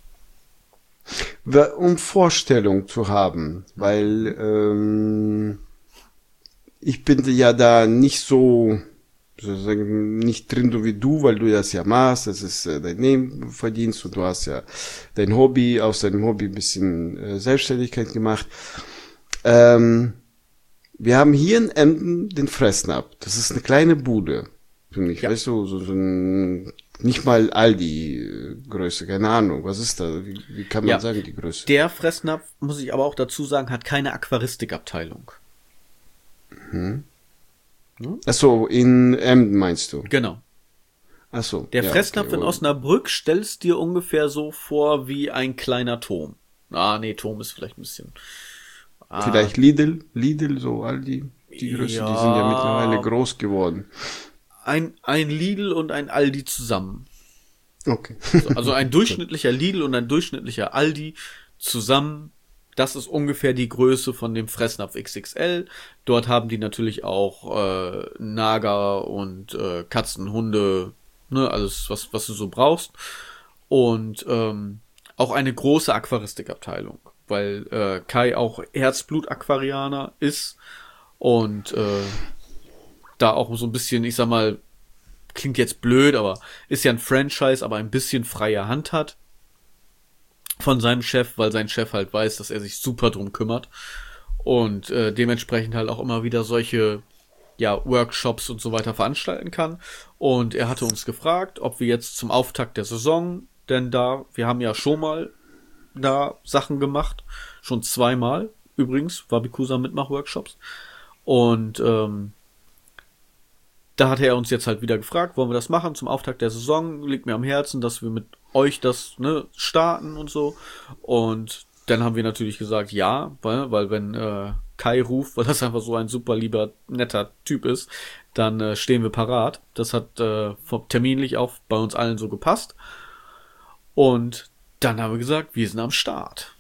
Um Vorstellung zu haben, weil ähm, ich bin ja da nicht so sozusagen nicht drin so wie du, weil du das ja machst, das ist äh, dein Nebenverdienst und du hast ja dein Hobby, aus deinem Hobby ein bisschen äh, Selbstständigkeit gemacht. Ähm, wir haben hier in Emden den Fressnapf. Das ist eine kleine Bude für mich, ja. Weißt du, so, so ein, nicht mal Aldi-Größe, keine Ahnung, was ist da, wie, wie kann man ja sagen, die Größe? Der Fressnapf, muss ich aber auch dazu sagen, hat keine Aquaristikabteilung. Mhm. Ach so, in Emden meinst du? Genau. Ach so. Der ja, Fressnapf okay. in Osnabrück stellst dir ungefähr so vor wie ein kleiner Turm. Ah, nee, Turm ist vielleicht ein bisschen... Ah. Vielleicht Lidl, Lidl, so all die, die Größe, ja, die sind ja mittlerweile groß geworden. Ein, ein Lidl und ein Aldi zusammen. Okay. So, also ein durchschnittlicher Lidl und ein durchschnittlicher Aldi zusammen, das ist ungefähr die Größe von dem Fressnapf X X L. Dort haben die natürlich auch äh, Nager und äh, Katzen, Hunde, ne, alles, was, was du so brauchst. Und ähm, auch eine große Aquaristikabteilung, weil äh, Kai auch Herzblut-Aquarianer ist und äh, da auch so ein bisschen, ich sag mal, klingt jetzt blöd, aber ist ja ein Franchise, aber ein bisschen freie Hand hat von seinem Chef, weil sein Chef halt weiß, dass er sich super drum kümmert und äh, dementsprechend halt auch immer wieder solche ja Workshops und so weiter veranstalten kann. Und er hatte uns gefragt, ob wir jetzt zum Auftakt der Saison, denn da, wir haben ja schon mal da Sachen gemacht, schon zweimal übrigens, Wabikusa Mitmach-Workshops und ähm, da hatte er uns jetzt halt wieder gefragt, wollen wir das machen zum Auftakt der Saison? Liegt mir am Herzen, dass wir mit euch das ne, starten und so. Und dann haben wir natürlich gesagt, ja, weil, weil wenn äh, Kai ruft, weil das einfach so ein super lieber, netter Typ ist, dann äh, stehen wir parat. Das hat äh, terminlich auch bei uns allen so gepasst. Und dann haben wir gesagt, wir sind am Start.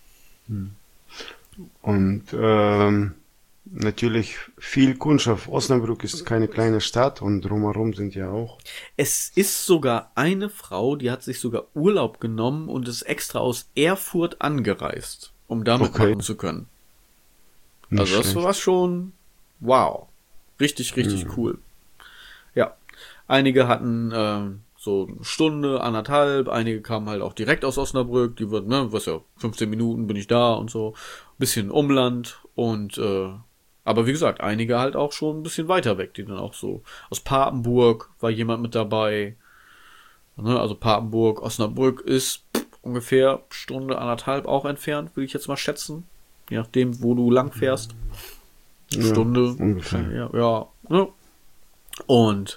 Und ähm, natürlich viel Kundschaft. Osnabrück ist keine kleine Stadt und drumherum sind ja auch. Es ist sogar eine Frau, die hat sich sogar Urlaub genommen und ist extra aus Erfurt angereist, um da mitmachen Okay. zu können. Nicht Also das schlecht. war schon wow. Richtig, richtig Mhm. cool. Ja. Einige hatten ähm, so eine Stunde, anderthalb, einige kamen halt auch direkt aus Osnabrück, die würden, ne, was ja, fünfzehn Minuten bin ich da und so. Bisschen Umland und äh, aber wie gesagt, einige halt auch schon ein bisschen weiter weg, die dann auch so aus Papenburg war jemand mit dabei. Ne, also Papenburg, Osnabrück ist pff, ungefähr Stunde, anderthalb auch entfernt, würde ich jetzt mal schätzen. Je nachdem, wo du lang fährst. Ja, Stunde. ungefähr. Ja, ja. Ne? Und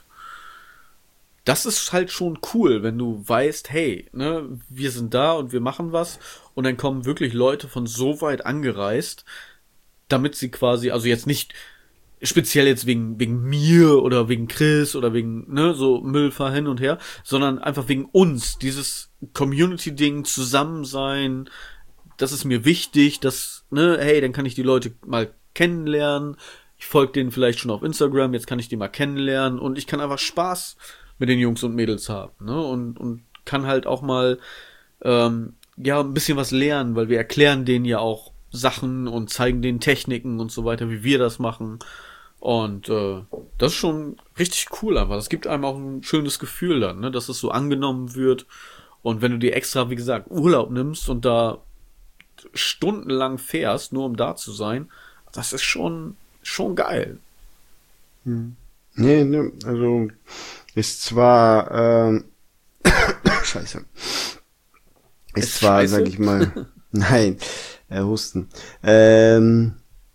das ist halt schon cool, wenn du weißt, hey, ne, wir sind da und wir machen was und dann kommen wirklich Leute von so weit angereist, damit sie quasi, also jetzt nicht speziell jetzt wegen wegen mir oder wegen Chris oder wegen ne so Müllfahr hin und her, sondern einfach wegen uns, dieses Community-Ding, zusammen sein, das ist mir wichtig, dass ne, hey, dann kann ich die Leute mal kennenlernen. Ich folge denen vielleicht schon auf Instagram, jetzt kann ich die mal kennenlernen und ich kann einfach Spaß mit den Jungs und Mädels haben, ne? Und und kann halt auch mal ähm, ja ein bisschen was lernen, weil wir erklären denen ja auch Sachen und zeigen denen Techniken und so weiter, wie wir das machen. Und äh, das ist schon richtig cool einfach. Das gibt einem auch ein schönes Gefühl dann, ne, dass es so angenommen wird. Und wenn du dir extra, wie gesagt, Urlaub nimmst und da stundenlang fährst, nur um da zu sein, das ist schon schon geil. Nee, ne, also ist zwar ähm, Scheiße. Ist Ist zwar, scheiße? sag ich mal, nein, äh, Husten. Ähm,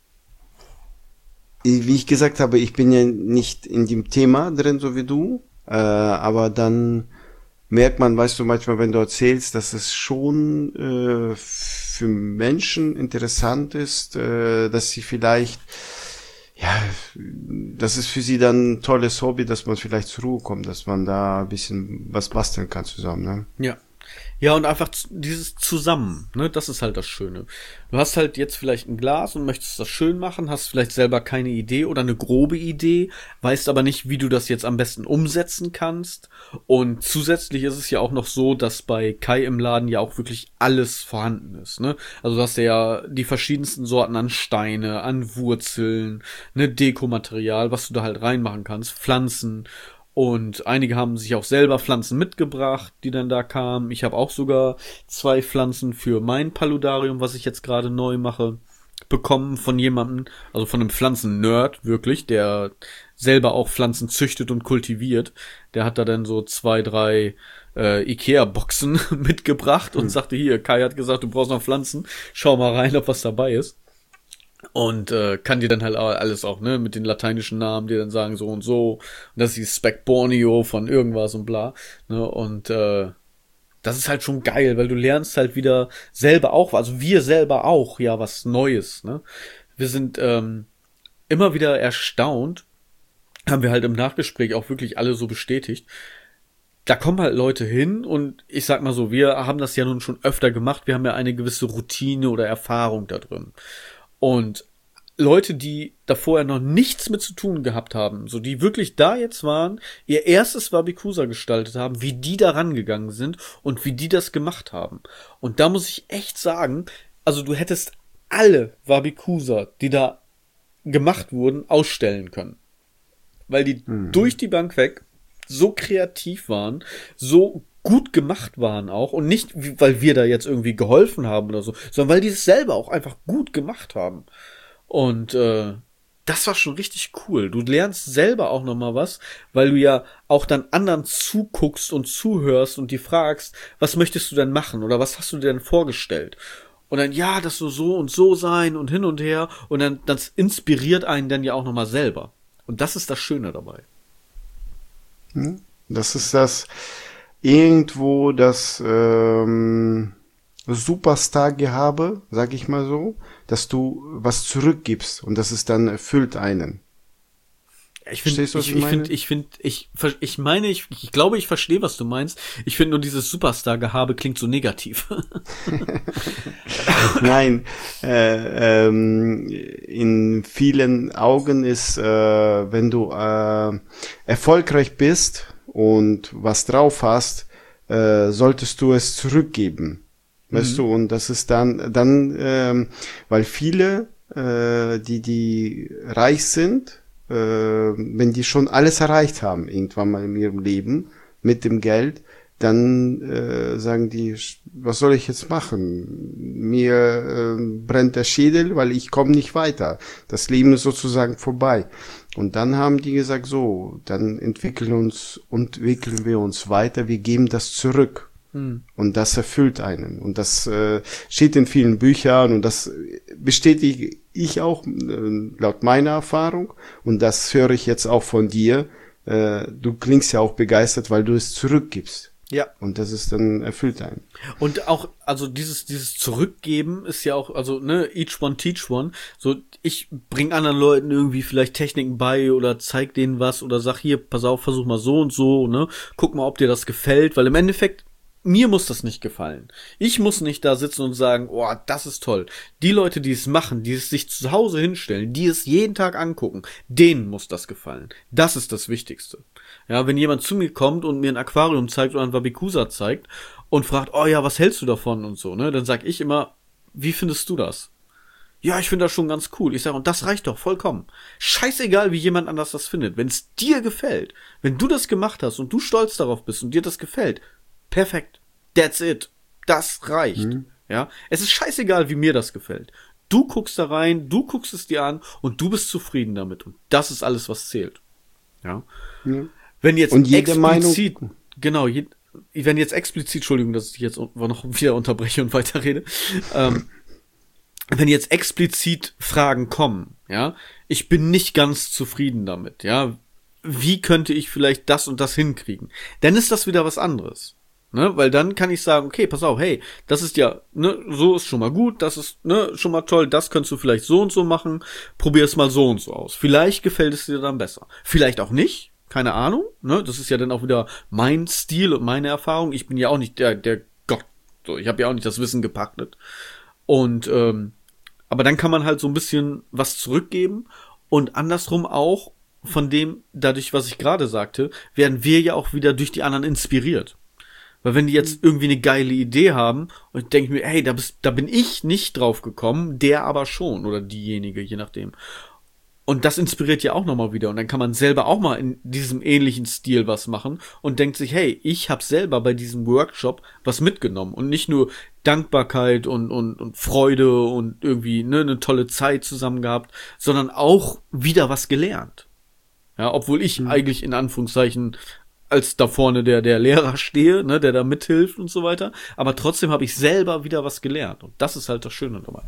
wie ich gesagt habe, ich bin ja nicht in dem Thema drin, so wie du, äh, aber dann merkt man, weißt du, manchmal, wenn du erzählst, dass es schon äh, für Menschen interessant ist, äh, dass sie vielleicht, ja, das ist für sie dann ein tolles Hobby, dass man vielleicht zur Ruhe kommt, dass man da ein bisschen was basteln kann zusammen, ne? Ja. Ja, und einfach z- dieses Zusammen, ne, das ist halt das Schöne. Du hast halt jetzt vielleicht ein Glas und möchtest das schön machen, hast vielleicht selber keine Idee oder eine grobe Idee, weißt aber nicht, wie du das jetzt am besten umsetzen kannst. Und zusätzlich ist es ja auch noch so, dass bei Kai im Laden ja auch wirklich alles vorhanden ist, ne? Also du hast ja die verschiedensten Sorten an Steine, an Wurzeln, ne, Dekomaterial, was du da halt reinmachen kannst, Pflanzen. Und einige haben sich auch selber Pflanzen mitgebracht, die dann da kamen. Ich habe auch sogar zwei Pflanzen für mein Paludarium, was ich jetzt gerade neu mache, bekommen von jemandem, also von einem Pflanzen-Nerd, wirklich, der selber auch Pflanzen züchtet und kultiviert. Der hat da dann so zwei, drei äh, Ikea-Boxen mitgebracht und sagte, hier, Kai hat gesagt, du brauchst noch Pflanzen, schau mal rein, ob was dabei ist. Und äh, kann dir dann halt alles auch, ne, mit den lateinischen Namen, die dann sagen so und so. Und das ist die Spec Borneo von irgendwas und bla. Ne, und äh, das ist halt schon geil, weil du lernst halt wieder selber auch, also wir selber auch, ja, was Neues, ne. Wir sind ähm, immer wieder erstaunt, haben wir halt im Nachgespräch auch wirklich alle so bestätigt, da kommen halt Leute hin und ich sag mal so, wir haben das ja nun schon öfter gemacht, wir haben ja eine gewisse Routine oder Erfahrung da drin. Und Leute, die da vorher noch nichts mit zu tun gehabt haben, so die wirklich da jetzt waren, ihr erstes Wabikusa gestaltet haben, wie die da rangegangen sind und wie die das gemacht haben. Und da muss ich echt sagen, also du hättest alle Wabikusa, die da gemacht wurden, ausstellen können. Weil die mhm. durch die Bank weg so kreativ waren, so gut gemacht waren auch und nicht, weil wir da jetzt irgendwie geholfen haben oder so, sondern weil die es selber auch einfach gut gemacht haben. Und äh, das war schon richtig cool. Du lernst selber auch nochmal was, weil du ja auch dann anderen zuguckst und zuhörst und die fragst, was möchtest du denn machen oder was hast du dir denn vorgestellt? Und dann, ja, das soll so und so sein und hin und her und dann das inspiriert einen dann ja auch nochmal selber. Und das ist das Schöne dabei. Das ist das irgendwo das ähm, Superstar-Gehabe, sag ich mal so, dass du was zurückgibst und das ist dann erfüllt einen. Ich finde, ich, ich finde, ich finde, ich, ich meine, ich, ich glaube, ich verstehe, was du meinst. Ich finde nur dieses Superstar-Gehabe klingt so negativ. Nein, äh, ähm, in vielen Augen ist, äh, wenn du äh, erfolgreich bist und was drauf hast, äh, solltest du es zurückgeben. Weißt mhm. du, und das ist dann, dann, ähm, weil viele, äh, die, die reich sind, äh, wenn die schon alles erreicht haben, irgendwann mal in ihrem Leben, mit dem Geld, dann äh, sagen die, was soll ich jetzt machen? Mir äh, brennt der Schädel, weil ich komme nicht weiter. Das Leben ist sozusagen vorbei. Und dann haben die gesagt, so, dann entwickeln uns, entwickeln wir uns weiter, wir geben das zurück. Hm. Und das erfüllt einen. Und das äh, steht in vielen Büchern und das bestätige ich auch äh, laut meiner Erfahrung. Und das höre ich jetzt auch von dir. Äh, du klingst ja auch begeistert, weil du es zurückgibst. Ja. Und das ist dann erfüllt einen. Und auch, also dieses, dieses Zurückgeben ist ja auch, also, ne, each one teach one. So, ich bring anderen Leuten irgendwie vielleicht Techniken bei oder zeig denen was oder sag hier, pass auf, versuch mal so und so, ne, guck mal, ob dir das gefällt, weil im Endeffekt, mir muss das nicht gefallen. Ich muss nicht da sitzen und sagen, oh, das ist toll. Die Leute, die es machen, die es sich zu Hause hinstellen, die es jeden Tag angucken, denen muss das gefallen. Das ist das Wichtigste. Ja, wenn jemand zu mir kommt und mir ein Aquarium zeigt oder ein Wabikusa zeigt und fragt, oh ja, was hältst du davon und so, ne, dann sag ich immer, wie findest du das? Ja, ich finde das schon ganz cool. Ich sage, und das reicht doch vollkommen. Scheißegal, wie jemand anders das findet. Wenn es dir gefällt, wenn du das gemacht hast und du stolz darauf bist und dir das gefällt, perfekt. That's it. Das reicht. Mhm. Ja. Es ist scheißegal, wie mir das gefällt. Du guckst da rein, du guckst es dir an und du bist zufrieden damit. Und das ist alles, was zählt. Ja. Mhm. Wenn jetzt und jede explizit, Meinung, genau, je, wenn jetzt explizit, Entschuldigung, dass ich jetzt noch wieder unterbreche und weiterrede, ähm, wenn jetzt explizit Fragen kommen, ja, ich bin nicht ganz zufrieden damit, ja, wie könnte ich vielleicht das und das hinkriegen? Dann ist das wieder was anderes. Ne, weil dann kann ich sagen, okay, pass auf, hey, das ist ja, ne, so ist schon mal gut, das ist, ne, schon mal toll, das könntest du vielleicht so und so machen, probier es mal so und so aus. Vielleicht gefällt es dir dann besser. Vielleicht auch nicht, keine Ahnung, ne, das ist ja dann auch wieder mein Stil und meine Erfahrung. Ich bin ja auch nicht der, der Gott, so, ich habe ja auch nicht das Wissen gepachtet. Und, ähm, aber dann kann man halt so ein bisschen was zurückgeben und andersrum auch von dem, dadurch, was ich gerade sagte, werden wir ja auch wieder durch die anderen inspiriert. Weil wenn die jetzt irgendwie eine geile Idee haben und ich denke mir, hey, da, bist, da bin ich nicht drauf gekommen, der aber schon oder diejenige, je nachdem. Und das inspiriert ja auch nochmal wieder und dann kann man selber auch mal in diesem ähnlichen Stil was machen und denkt sich, hey, ich habe selber bei diesem Workshop was mitgenommen und nicht nur Dankbarkeit und und und Freude und irgendwie ne eine tolle Zeit zusammen gehabt, sondern auch wieder was gelernt. Ja, obwohl ich mhm. eigentlich in Anführungszeichen als da vorne der der Lehrer stehe, ne, der da mithilft und so weiter, aber trotzdem habe ich selber wieder was gelernt und das ist halt das Schöne dabei.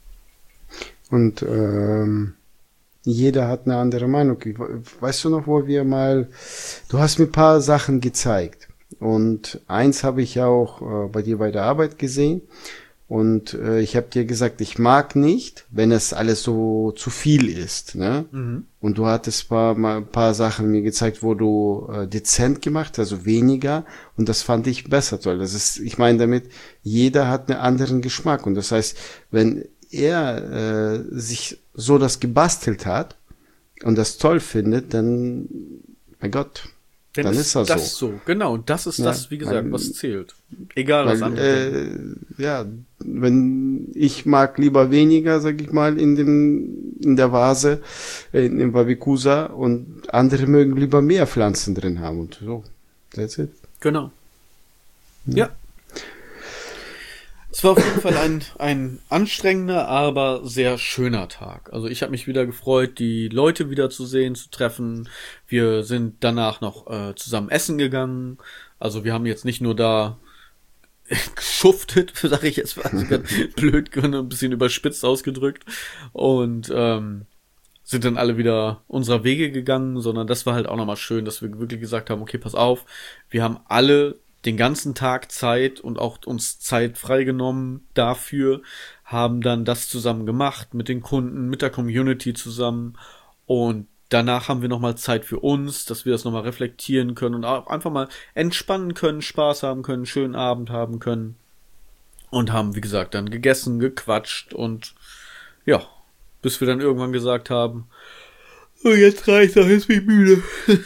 Und ähm, jeder hat eine andere Meinung. Weißt du noch, wo wir mal, du hast mir ein paar Sachen gezeigt und eins habe ich ja auch äh, bei dir bei der Arbeit gesehen Und äh, ich habe dir gesagt, ich mag nicht, wenn es alles so zu viel ist. Ne? Mhm. Und du hattest paar, mal ein paar Sachen mir gezeigt, wo du äh, dezent gemacht, also weniger. Und das fand ich besser toll. Das ist, ich meine damit, jeder hat einen anderen Geschmack. Und das heißt, wenn er äh, sich so das gebastelt hat und das toll findet, dann, mein Gott, Denn dann ist, ist das, das so. so. Genau, und das ist ja, das, wie gesagt, weil, was zählt. Egal, weil, was andere äh, ja, wenn ich mag lieber weniger, sag ich mal, in dem in der Vase, in dem Wabikusa, und andere mögen lieber mehr Pflanzen drin haben und so. That's it. Genau. Ja. ja. Es war auf jeden Fall ein, ein anstrengender, aber sehr schöner Tag. Also ich habe mich wieder gefreut, die Leute wiederzusehen, zu treffen. Wir sind danach noch äh, zusammen essen gegangen. Also wir haben jetzt nicht nur da geschuftet, sage ich jetzt mal, also ganz blöd, ein bisschen überspitzt ausgedrückt. Und ähm, sind dann alle wieder unserer Wege gegangen, sondern das war halt auch nochmal schön, dass wir wirklich gesagt haben, okay, pass auf, wir haben alle den ganzen Tag Zeit und auch uns Zeit freigenommen dafür, haben dann das zusammen gemacht, mit den Kunden, mit der Community zusammen, und danach haben wir nochmal Zeit für uns, dass wir das nochmal reflektieren können und auch einfach mal entspannen können, Spaß haben können, schönen Abend haben können, und haben, wie gesagt, dann gegessen, gequatscht und ja, bis wir dann irgendwann gesagt haben, oh, jetzt reicht's doch, jetzt bin ich müde.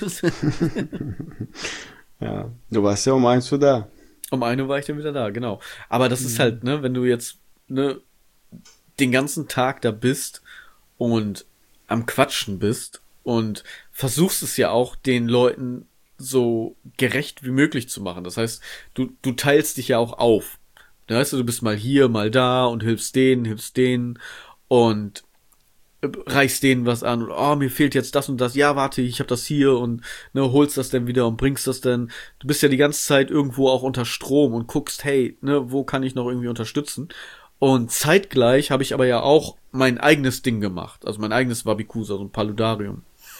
Ja, du warst ja um eins Uhr da. Um eine Uhr war ich dann wieder da, genau. Aber das mhm. ist halt, ne, wenn du jetzt ne den ganzen Tag da bist und am Quatschen bist und versuchst es ja auch den Leuten so gerecht wie möglich zu machen. Das heißt, du du teilst dich ja auch auf. Da heißt du, du bist mal hier, mal da und hilfst denen, hilfst denen und reichst denen was an und oh, mir fehlt jetzt das und das, ja, warte, ich hab das hier, und ne, holst das dann wieder und bringst das dann. Du bist ja die ganze Zeit irgendwo auch unter Strom und guckst, hey, ne, wo kann ich noch irgendwie unterstützen? Und zeitgleich habe ich aber ja auch mein eigenes Ding gemacht, also mein eigenes Wabikusa, so ein Paludarium.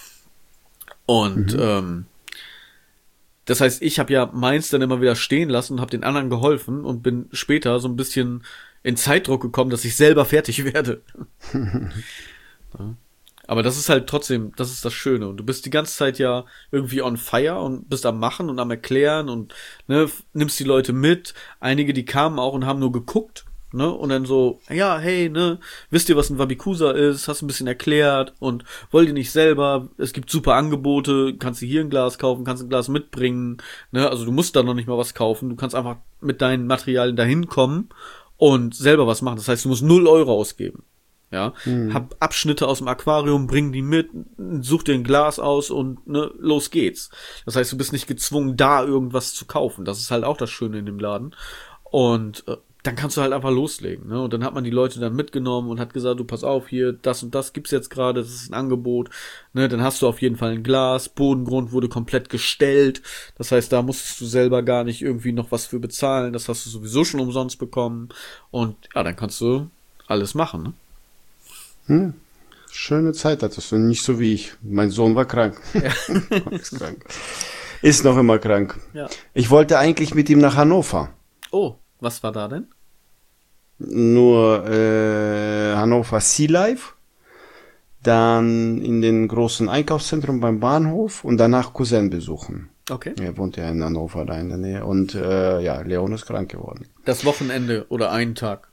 Und mhm. ähm, das heißt, ich habe ja meins dann immer wieder stehen lassen und habe den anderen geholfen und bin später so ein bisschen in Zeitdruck gekommen, dass ich selber fertig werde. Ja. Aber das ist halt trotzdem, das ist das Schöne. Und du bist die ganze Zeit ja irgendwie on fire und bist am Machen und am Erklären und ne, nimmst die Leute mit. Einige, die kamen auch und haben nur geguckt, ne, und dann so, ja, hey, ne, wisst ihr, was ein Wabikusa ist? Hast ein bisschen erklärt und wollt ihr nicht selber? Es gibt super Angebote, kannst du hier ein Glas kaufen, kannst ein Glas mitbringen, ne, also du musst da noch nicht mal was kaufen. Du kannst einfach mit deinen Materialien dahin kommen und selber was machen. Das heißt, du musst null Euro ausgeben. Ja, hm. Hab Abschnitte aus dem Aquarium, bring die mit, such dir ein Glas aus und ne, los geht's. Das heißt, du bist nicht gezwungen, da irgendwas zu kaufen. Das ist halt auch das Schöne in dem Laden. Und äh, dann kannst du halt einfach loslegen. Ne? Und dann hat man die Leute dann mitgenommen und hat gesagt, du pass auf, hier, das und das gibt's jetzt gerade, das ist ein Angebot. Ne? Dann hast du auf jeden Fall ein Glas, Bodengrund wurde komplett gestellt. Das heißt, da musstest du selber gar nicht irgendwie noch was für bezahlen. Das hast du sowieso schon umsonst bekommen. Und ja, dann kannst du alles machen, ne? Hm. Schöne Zeit hattest du, nicht so wie ich. Mein Sohn war krank. Ja. Ist krank. Ist noch immer krank. Ja. Ich wollte eigentlich mit ihm nach Hannover. Oh, was war da denn? Nur äh, Hannover Sea Life, dann in den großen Einkaufszentrum beim Bahnhof und danach Cousin besuchen. Okay. Er wohnt ja in Hannover da in der Nähe und äh, ja, Leon ist krank geworden. Das Wochenende oder einen Tag?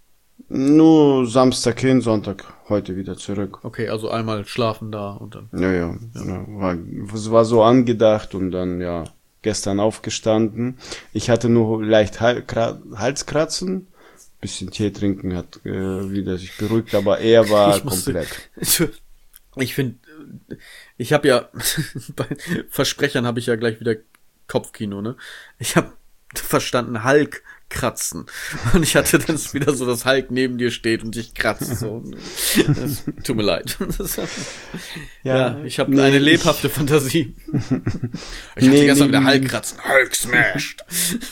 Nur Samstag hin, Sonntag heute wieder zurück. Okay, also einmal schlafen da und dann. Ja, ja, ja. War, es war so angedacht und dann, ja, gestern aufgestanden. Ich hatte nur leicht Halskratzen, bisschen Tee trinken hat äh, wieder sich beruhigt, aber er war ich musste, komplett. Ich finde, ich habe ja, bei Versprechern habe ich ja gleich wieder Kopfkino, ne? Ich habe verstanden, Hulk kratzen. Und ich hatte dann wieder so, dass Hulk neben dir steht und dich kratzt. So. Das, tut mir leid. Das, ja, ja, ich habe nee, eine lebhafte ich, Fantasie. Ich hatte nee, gestern nee, wieder Hulk kratzen. Hulk smashed.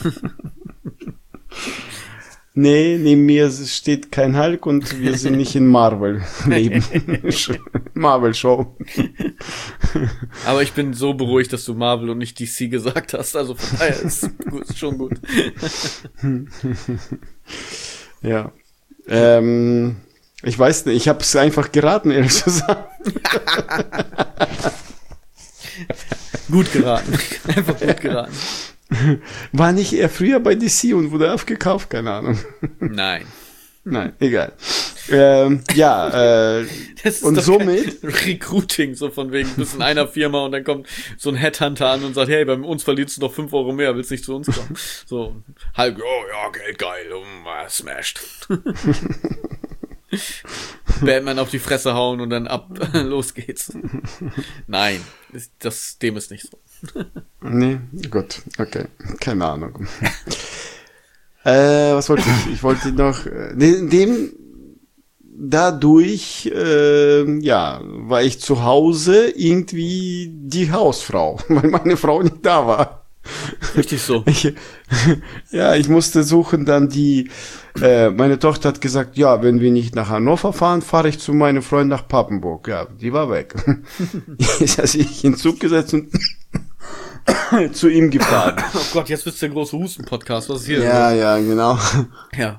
Nee, neben mir steht kein Hulk und wir sind nicht in Marvel neben Marvel Show. Aber ich bin so beruhigt, dass du Marvel und nicht D C gesagt hast. Also von daher ist, gut, ist schon gut. Ja. Ähm, ich weiß nicht, ich habe es einfach geraten, ehrlich zu sagen. Gut geraten. Einfach gut geraten. War nicht er früher bei D C und wurde aufgekauft? Keine Ahnung. Nein. Nein, egal. Ähm, ja, äh, Das ist und doch somit kein Recruiting, so von wegen, du bist in einer Firma und dann kommt so ein Headhunter an und sagt, hey, bei uns verdienst du noch fünf Euro mehr, willst nicht zu uns kommen? So, halb, oh ja, Geld geil, um, uh, smashed. Batman auf die Fresse hauen und dann ab, los geht's. Nein, das, dem ist nicht so. Nee, gut, okay, keine Ahnung. äh, was wollte ich? Ich wollte noch, äh, dem, dadurch, äh, ja, war ich zu Hause irgendwie die Hausfrau, weil meine Frau nicht da war. Richtig so. Ich, ja, ich musste suchen dann die, äh, meine Tochter hat gesagt, ja, wenn wir nicht nach Hannover fahren, fahre ich zu meiner Freundin nach Papenburg. Ja, die war weg. Jetzt habe ich in den Zug gesetzt und zu ihm gefahren. Oh Gott, jetzt wird's der große Husten-Podcast. Was ist hier? Ja, los? Ja, genau. Ja.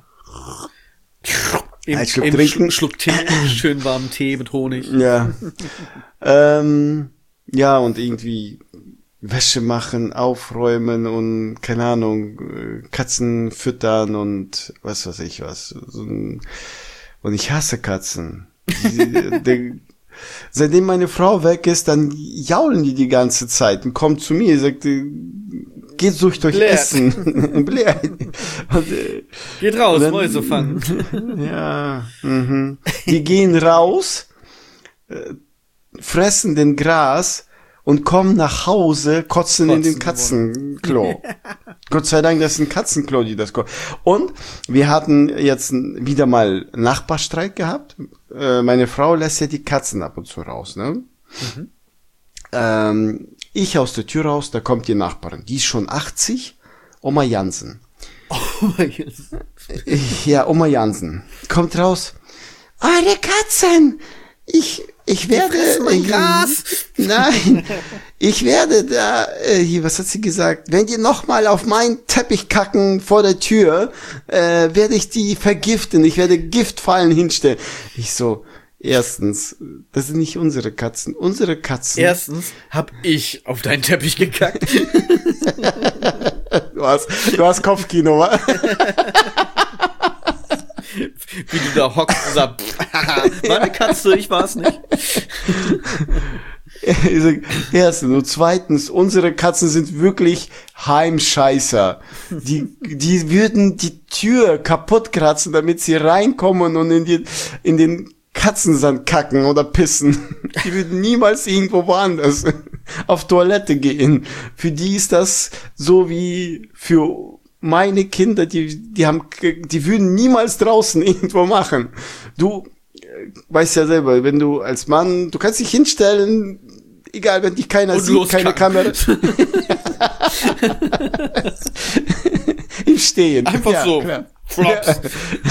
Eben, Ein Schluck eben trinken. Schluck Tee, schön warmen Tee mit Honig. Ja. ähm, ja, und irgendwie Wäsche machen, aufräumen und, keine Ahnung, Katzen füttern und was weiß ich was. Und ich hasse Katzen. Die, die, seitdem meine Frau weg ist, dann jaulen die die ganze Zeit und kommt zu mir, sagt, geht sucht euch Blärt. Essen. Blärt. Und, äh, Geht raus, dann, Mäuse fangen. Ja, mhm. Die gehen raus, äh, fressen den Gras und kommen nach Hause, kotzen, kotzen in den Katzenklo. Gott sei Dank, das ist ein Katzenklo, die das kommt. Und wir hatten jetzt wieder mal Nachbarstreit gehabt. Äh, meine Frau lässt ja die Katzen ab und zu raus, ne? Mhm. Ähm, ich aus der Tür raus, da kommt die Nachbarin. Die ist schon achtzig, Oma Jansen. Oma Jansen. Ja, Oma Jansen. Kommt raus. Eure Katzen! Ich, ich werde... mein äh, Gras! Nein, ich werde da... Äh, hier, was hat sie gesagt? Wenn die nochmal auf meinen Teppich kacken vor der Tür, äh, werde ich die vergiften. Ich werde Giftfallen hinstellen. Ich so... Erstens, das sind nicht unsere Katzen. Unsere Katzen... Erstens hab ich auf deinen Teppich gekackt. du, hast, du hast Kopfkino, wa? Wie du da hockst und sagst, war eine Katze, ich war's nicht. Erstens und zweitens, unsere Katzen sind wirklich Heimscheißer. Die, die würden die Tür kaputt kratzen, damit sie reinkommen und in, die, in den Katzensand kacken oder pissen. Die würden niemals irgendwo woanders auf Toilette gehen. Für die ist das so wie für meine Kinder, die, die haben, die würden niemals draußen irgendwo machen. Du weißt ja selber, wenn du als Mann, du kannst dich hinstellen, egal, wenn dich keiner und sieht, keine Kamera. Im Stehen. Einfach ja, so. Klar. Flops. Ja.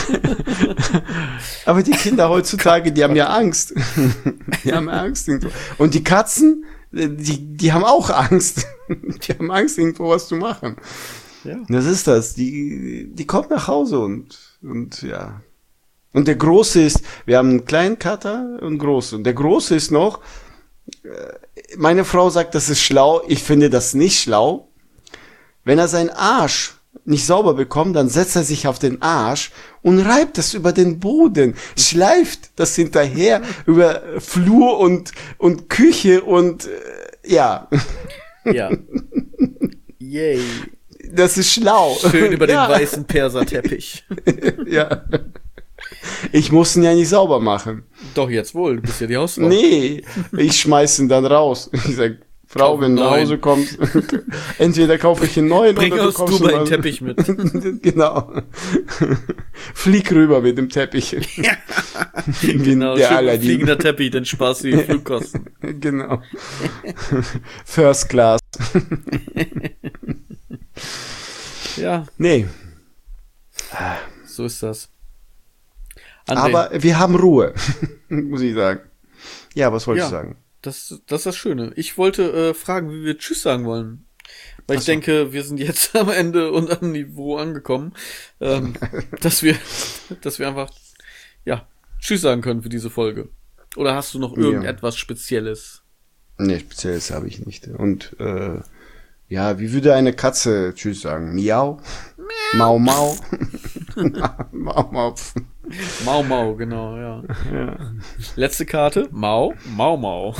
Aber die Kinder heutzutage, die haben ja Angst. Die haben Angst irgendwo. Und die Katzen, die, die haben auch Angst. Die haben Angst, irgendwo was zu machen. Ja. Das ist das. Die, die kommt nach Hause und, und ja. Und der Große ist, wir haben einen kleinen Kater und einen Großen. Und der Große ist noch, meine Frau sagt, das ist schlau. Ich finde das nicht schlau. Wenn er seinen Arsch nicht sauber bekommt, dann setzt er sich auf den Arsch und reibt das über den Boden, schleift das hinterher über Flur und, und Küche und, äh, ja. Ja. Yay. Das ist schlau. Schön über den ja. weißen Perserteppich. Ja. Ich muss ihn ja nicht sauber machen. Doch, jetzt wohl. Du bist ja die Hausfrau. Nee, ich schmeiß ihn dann raus. Ich sag, Frau, wenn du nach Hause kommst, entweder kaufe ich einen neuen Bring oder aus du Dubai einen einen Teppich mit. Genau. Flieg rüber mit dem Teppich. Ja. Genau, der Aladdin. Fliegender Teppich, dann sparst du die Flugkosten. Genau. First Class. Ja. Nee. So ist das. André. Aber wir haben Ruhe, muss ich sagen. Ja, was wollte ja, ich sagen? Das, das ist das Schöne. Ich wollte äh, fragen, wie wir Tschüss sagen wollen. Weil ich Ach so. denke, wir sind jetzt am Ende und am Niveau angekommen, ähm, dass wir, dass wir einfach, ja, Tschüss sagen können für diese Folge. Oder hast du noch irgendetwas Spezielles? Nee, Spezielles habe ich nicht. Und, äh, ja, wie würde eine Katze Tschüss sagen? Miau? Mau, mau. Mau, mau. Mau, mau, genau, ja. ja. Letzte Karte, Mau, Mau, Mau.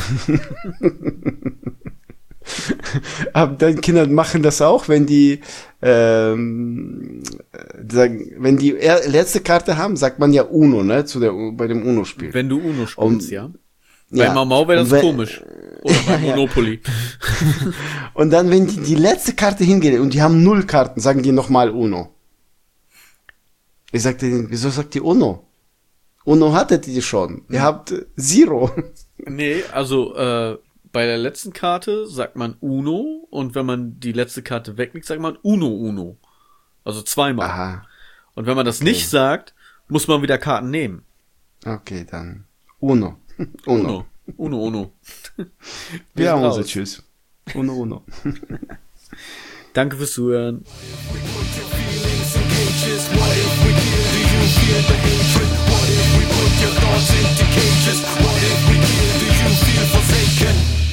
Aber deine Kinder machen das auch, wenn die, ähm, sagen, wenn die er- letzte Karte haben, sagt man ja Uno, ne, zu der, bei dem Uno-Spiel. Wenn du Uno spielst, Und, ja. ja. Bei Mau Mau wäre das wenn, komisch. Oder bei ja. Monopoly. Und dann, wenn die die letzte Karte hingehen und die haben null Karten, sagen die nochmal Uno. Ich sagte denen, wieso sagt ihr Uno? Uno hattet ihr schon. Ihr habt Zero. Nee, also, äh, bei der letzten Karte sagt man Uno und wenn man die letzte Karte weglegt, sagt man Uno Uno. Also zweimal. Aha. Und wenn man das Okay. nicht sagt, muss man wieder Karten nehmen. Okay, dann Uno. Uno. Uno. Uno, Uno. Wir haben sind unser raus. Tschüss. Uno, Uno. Danke fürs Zuhören. What if we put your thoughts into cages? What if we kill? Do you feel forsaken?